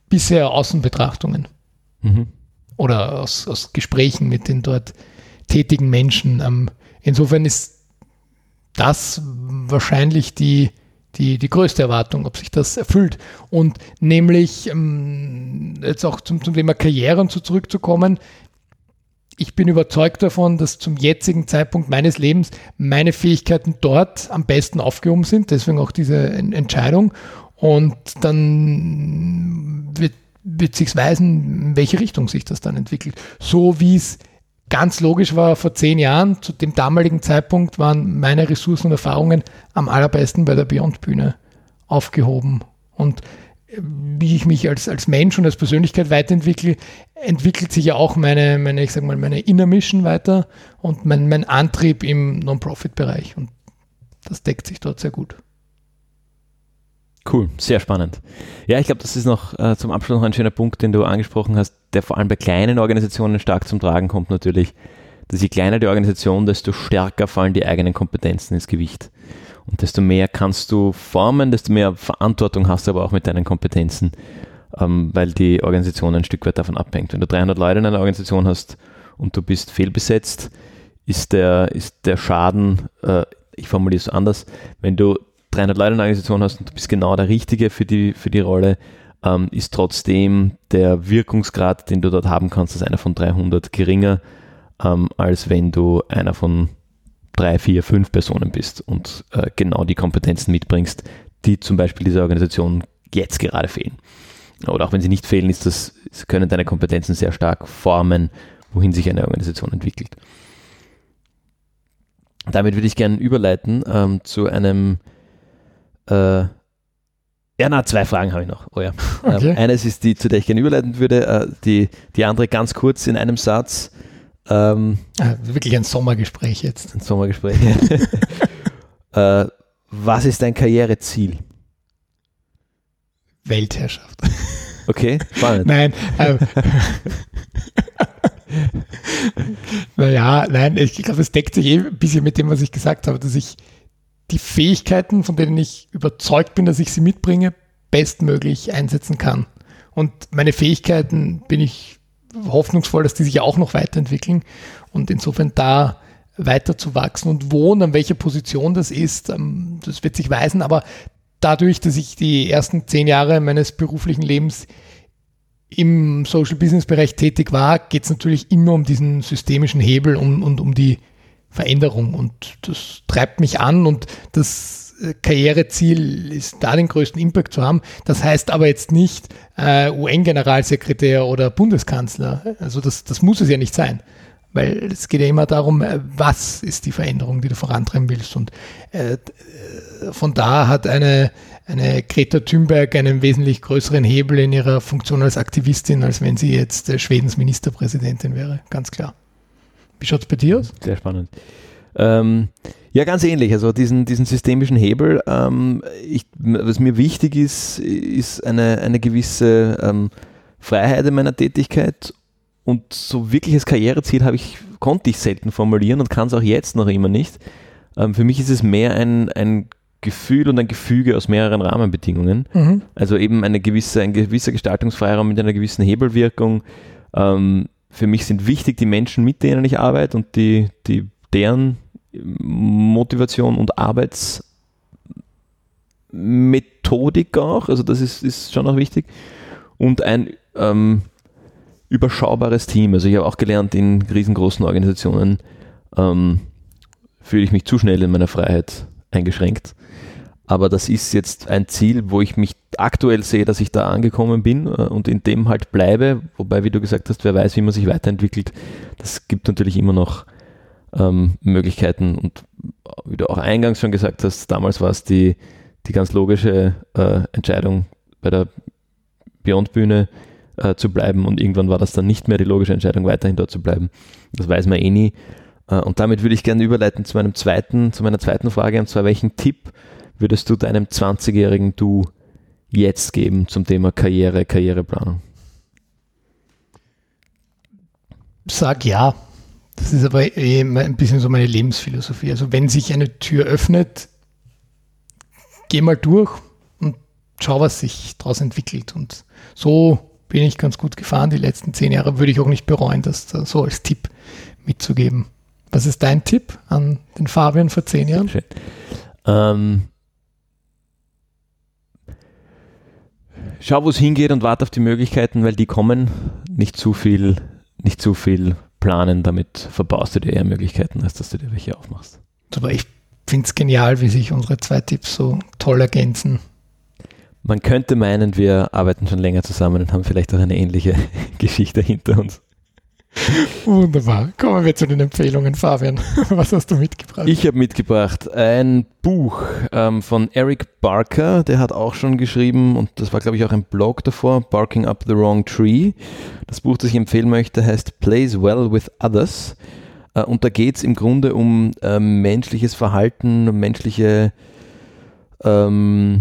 bisher Außenbetrachtungen Mhm. oder aus, aus Gesprächen mit den dort tätigen Menschen. Ähm, insofern ist das wahrscheinlich die, die, die größte Erwartung, ob sich das erfüllt. Und nämlich, ähm, jetzt auch zum, zum Thema Karriere und so zurückzukommen, ich bin überzeugt davon, dass zum jetzigen Zeitpunkt meines Lebens meine Fähigkeiten dort am besten aufgehoben sind, deswegen auch diese Entscheidung. Und dann wird, wird sich weisen, in welche Richtung sich das dann entwickelt. So wie es ganz logisch war vor zehn Jahren, zu dem damaligen Zeitpunkt waren meine Ressourcen und Erfahrungen am allerbesten bei der Beyond-Bühne aufgehoben. Und wie ich mich als, als Mensch und als Persönlichkeit weiterentwickle, entwickelt sich ja auch meine, meine ich sag mal, meine Inner Mission weiter und mein, mein Antrieb im Non-Profit-Bereich. Und das deckt sich dort sehr gut. Cool, sehr spannend. Ja, ich glaube, das ist noch äh, zum Abschluss noch ein schöner Punkt, den du angesprochen hast, der vor allem bei kleinen Organisationen stark zum Tragen kommt natürlich, dass je kleiner die Organisation, desto stärker fallen die eigenen Kompetenzen ins Gewicht. Und desto mehr kannst du formen, desto mehr Verantwortung hast du aber auch mit deinen Kompetenzen, ähm, weil die Organisation ein Stück weit davon abhängt. Wenn du dreihundert Leute in einer Organisation hast und du bist fehlbesetzt, ist der, ist der Schaden, äh, ich formuliere es anders, wenn du dreihundert Leute in einer Organisation hast und du bist genau der Richtige für die, für die Rolle, ähm, ist trotzdem der Wirkungsgrad, den du dort haben kannst, als einer von dreihundert geringer, ähm, als wenn du einer von drei, vier, fünf Personen bist und äh, genau die Kompetenzen mitbringst, die zum Beispiel dieser Organisation jetzt gerade fehlen. Oder auch wenn sie nicht fehlen, ist das, können deine Kompetenzen sehr stark formen, wohin sich eine Organisation entwickelt. Damit würde ich gerne überleiten ähm, zu einem äh, ja, na, zwei Fragen habe ich noch. Oh ja. Okay. Ähm, eines ist die, zu der ich gerne überleiten würde, äh, die, die andere ganz kurz in einem Satz. Ähm, ah, wirklich ein Sommergespräch jetzt. Ein Sommergespräch. äh, was ist dein Karriereziel? Weltherrschaft. Okay, spannend. Nein. Ähm, naja, nein, ich glaube, es deckt sich eh ein bisschen mit dem, was ich gesagt habe, dass ich die Fähigkeiten, von denen ich überzeugt bin, dass ich sie mitbringe, bestmöglich einsetzen kann. Und meine Fähigkeiten bin ich hoffnungsvoll, dass die sich auch noch weiterentwickeln und insofern da weiter zu wachsen und wo und an welcher Position das ist, das wird sich weisen, aber dadurch, dass ich die ersten zehn Jahre meines beruflichen Lebens im Social-Business-Bereich tätig war, geht es natürlich immer um diesen systemischen Hebel und, und um die Veränderung und das treibt mich an und das Karriereziel ist da den größten Impact zu haben. Das heißt aber jetzt nicht äh, U N-Generalsekretär oder Bundeskanzler. Also das, das muss es ja nicht sein, weil es geht ja immer darum, was ist die Veränderung, die du vorantreiben willst und äh, von da hat eine, eine Greta Thunberg einen wesentlich größeren Hebel in ihrer Funktion als Aktivistin, als wenn sie jetzt äh, Schwedens Ministerpräsidentin wäre, ganz klar. Wie schaut es bei dir aus? Sehr spannend. Ähm, ja, ganz ähnlich. Also diesen, diesen systemischen Hebel, ähm, ich, was mir wichtig ist, ist eine, eine gewisse ähm, Freiheit in meiner Tätigkeit und so wirkliches Karriereziel habe ich, konnte ich selten formulieren und kann es auch jetzt noch immer nicht. Ähm, für mich ist es mehr ein, ein Gefühl und ein Gefüge aus mehreren Rahmenbedingungen. Mhm. Also eben eine gewisse, ein gewisser Gestaltungsfreiraum mit einer gewissen Hebelwirkung. Ähm, Für mich sind wichtig die Menschen, mit denen ich arbeite und die, die, deren Motivation und Arbeitsmethodik auch. Also das ist, ist schon auch wichtig. Und ein ähm, überschaubares Team. Also ich habe auch gelernt, in riesengroßen Organisationen ähm, fühle ich mich zu schnell in meiner Freiheit eingeschränkt. Aber das ist jetzt ein Ziel, wo ich mich aktuell sehe, dass ich da angekommen bin und in dem halt bleibe. Wobei, wie du gesagt hast, wer weiß, wie man sich weiterentwickelt. Das gibt natürlich immer noch ähm, Möglichkeiten. Und wie du auch eingangs schon gesagt hast, damals war es die, die ganz logische äh, Entscheidung, bei der Beyond-Bühne äh, zu bleiben. Und irgendwann war das dann nicht mehr die logische Entscheidung, weiterhin dort zu bleiben. Das weiß man eh nie. Äh, und damit würde ich gerne überleiten zu meinem zweiten, zu meiner zweiten Frage, und zwar, welchen Tipp würdest du deinem zwanzigjährigen Du jetzt geben zum Thema Karriere, Karriereplanung? Sag ja. Das ist aber eh ein bisschen so meine Lebensphilosophie. Also wenn sich eine Tür öffnet, geh mal durch und schau, was sich daraus entwickelt. Und so bin ich ganz gut gefahren. Die letzten zehn Jahre würde ich auch nicht bereuen, das so als Tipp mitzugeben. Was ist dein Tipp an den Fabian vor zehn Jahren? Schön. Ähm, schau, wo es hingeht und warte auf die Möglichkeiten, weil die kommen. Nicht zu viel, nicht zu viel planen, damit verbaust du dir eher Möglichkeiten, als dass du dir welche aufmachst. Aber ich finde es genial, wie sich unsere zwei Tipps so toll ergänzen. Man könnte meinen, wir arbeiten schon länger zusammen und haben vielleicht auch eine ähnliche Geschichte hinter uns. Wunderbar. Kommen wir zu den Empfehlungen, Fabian. Was hast du mitgebracht? Ich habe mitgebracht ein Buch ähm, von Eric Barker, der hat auch schon geschrieben, und das war, glaube ich, auch ein Blog davor, Barking Up the Wrong Tree. Das Buch, das ich empfehlen möchte, heißt Plays Well with Others. Äh, und da geht es im Grunde um äh, menschliches Verhalten, menschliche ähm,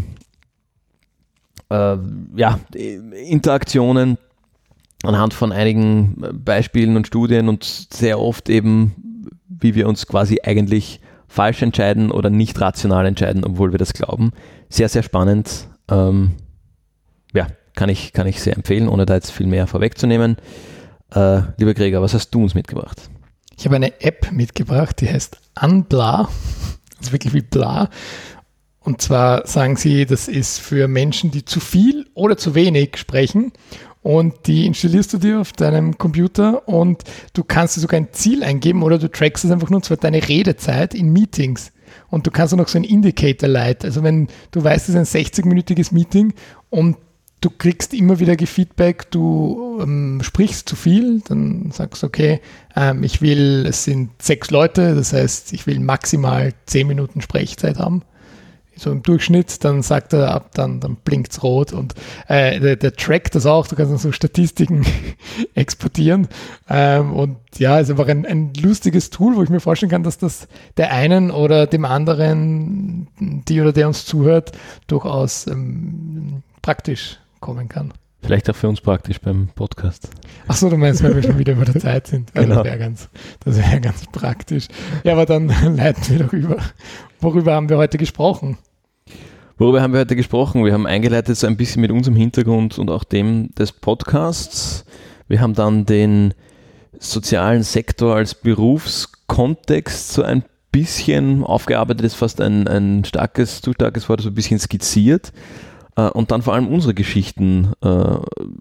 äh, ja, Interaktionen anhand von einigen Beispielen und Studien und sehr oft eben, wie wir uns quasi eigentlich falsch entscheiden oder nicht rational entscheiden, obwohl wir das glauben. Sehr, sehr spannend. Ähm, ja, kann ich, kann ich sehr empfehlen, ohne da jetzt viel mehr vorwegzunehmen. Äh, lieber Gregor, was hast du uns mitgebracht? Ich habe eine App mitgebracht, die heißt Unbla. Das ist wirklich wie Bla. Und zwar sagen sie, das ist für Menschen, die zu viel oder zu wenig sprechen. Und die installierst du dir auf deinem Computer und du kannst dir sogar ein Ziel eingeben oder du trackst es einfach nur, und zwar deine Redezeit in Meetings. Und du kannst auch noch so ein Indicator Light, also wenn du weißt, es ist ein sechzig-minütiges Meeting und du kriegst immer wieder Feedback, du ähm, sprichst zu viel, dann sagst du, okay, ähm, ich will, es sind sechs Leute, das heißt, ich will maximal zehn Minuten Sprechzeit haben. So im Durchschnitt, dann sagt er ab, dann, dann blinkt es rot und äh, der, der trackt das auch, du kannst dann so Statistiken exportieren ähm, und ja, ist einfach ein, ein lustiges Tool, wo ich mir vorstellen kann, dass das der einen oder dem anderen, die oder der uns zuhört, durchaus ähm, praktisch kommen kann. Vielleicht auch für uns praktisch beim Podcast. Ach so, du meinst, weil wir schon wieder über der Zeit sind. Ja, genau. Das wäre ganz, das wär ganz praktisch. Ja, aber dann leiten wir doch über. Worüber haben wir heute gesprochen? Worüber haben wir heute gesprochen? Wir haben eingeleitet so ein bisschen mit unserem Hintergrund und auch dem des Podcasts. Wir haben dann den sozialen Sektor als Berufskontext so ein bisschen aufgearbeitet, ist fast ein, ein starkes, zu starkes Wort, so ein bisschen skizziert. Und dann vor allem unsere Geschichten äh,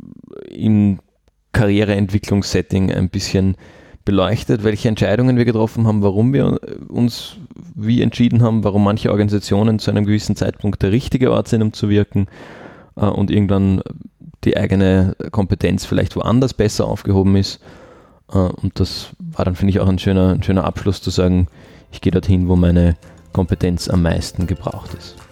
im Karriereentwicklungssetting ein bisschen beleuchtet, welche Entscheidungen wir getroffen haben, warum wir uns wie entschieden haben, warum manche Organisationen zu einem gewissen Zeitpunkt der richtige Ort sind, um zu wirken äh, und irgendwann die eigene Kompetenz vielleicht woanders besser aufgehoben ist. Äh, und das war dann, finde ich, auch ein schöner, ein schöner Abschluss zu sagen, ich gehe dorthin, wo meine Kompetenz am meisten gebraucht ist.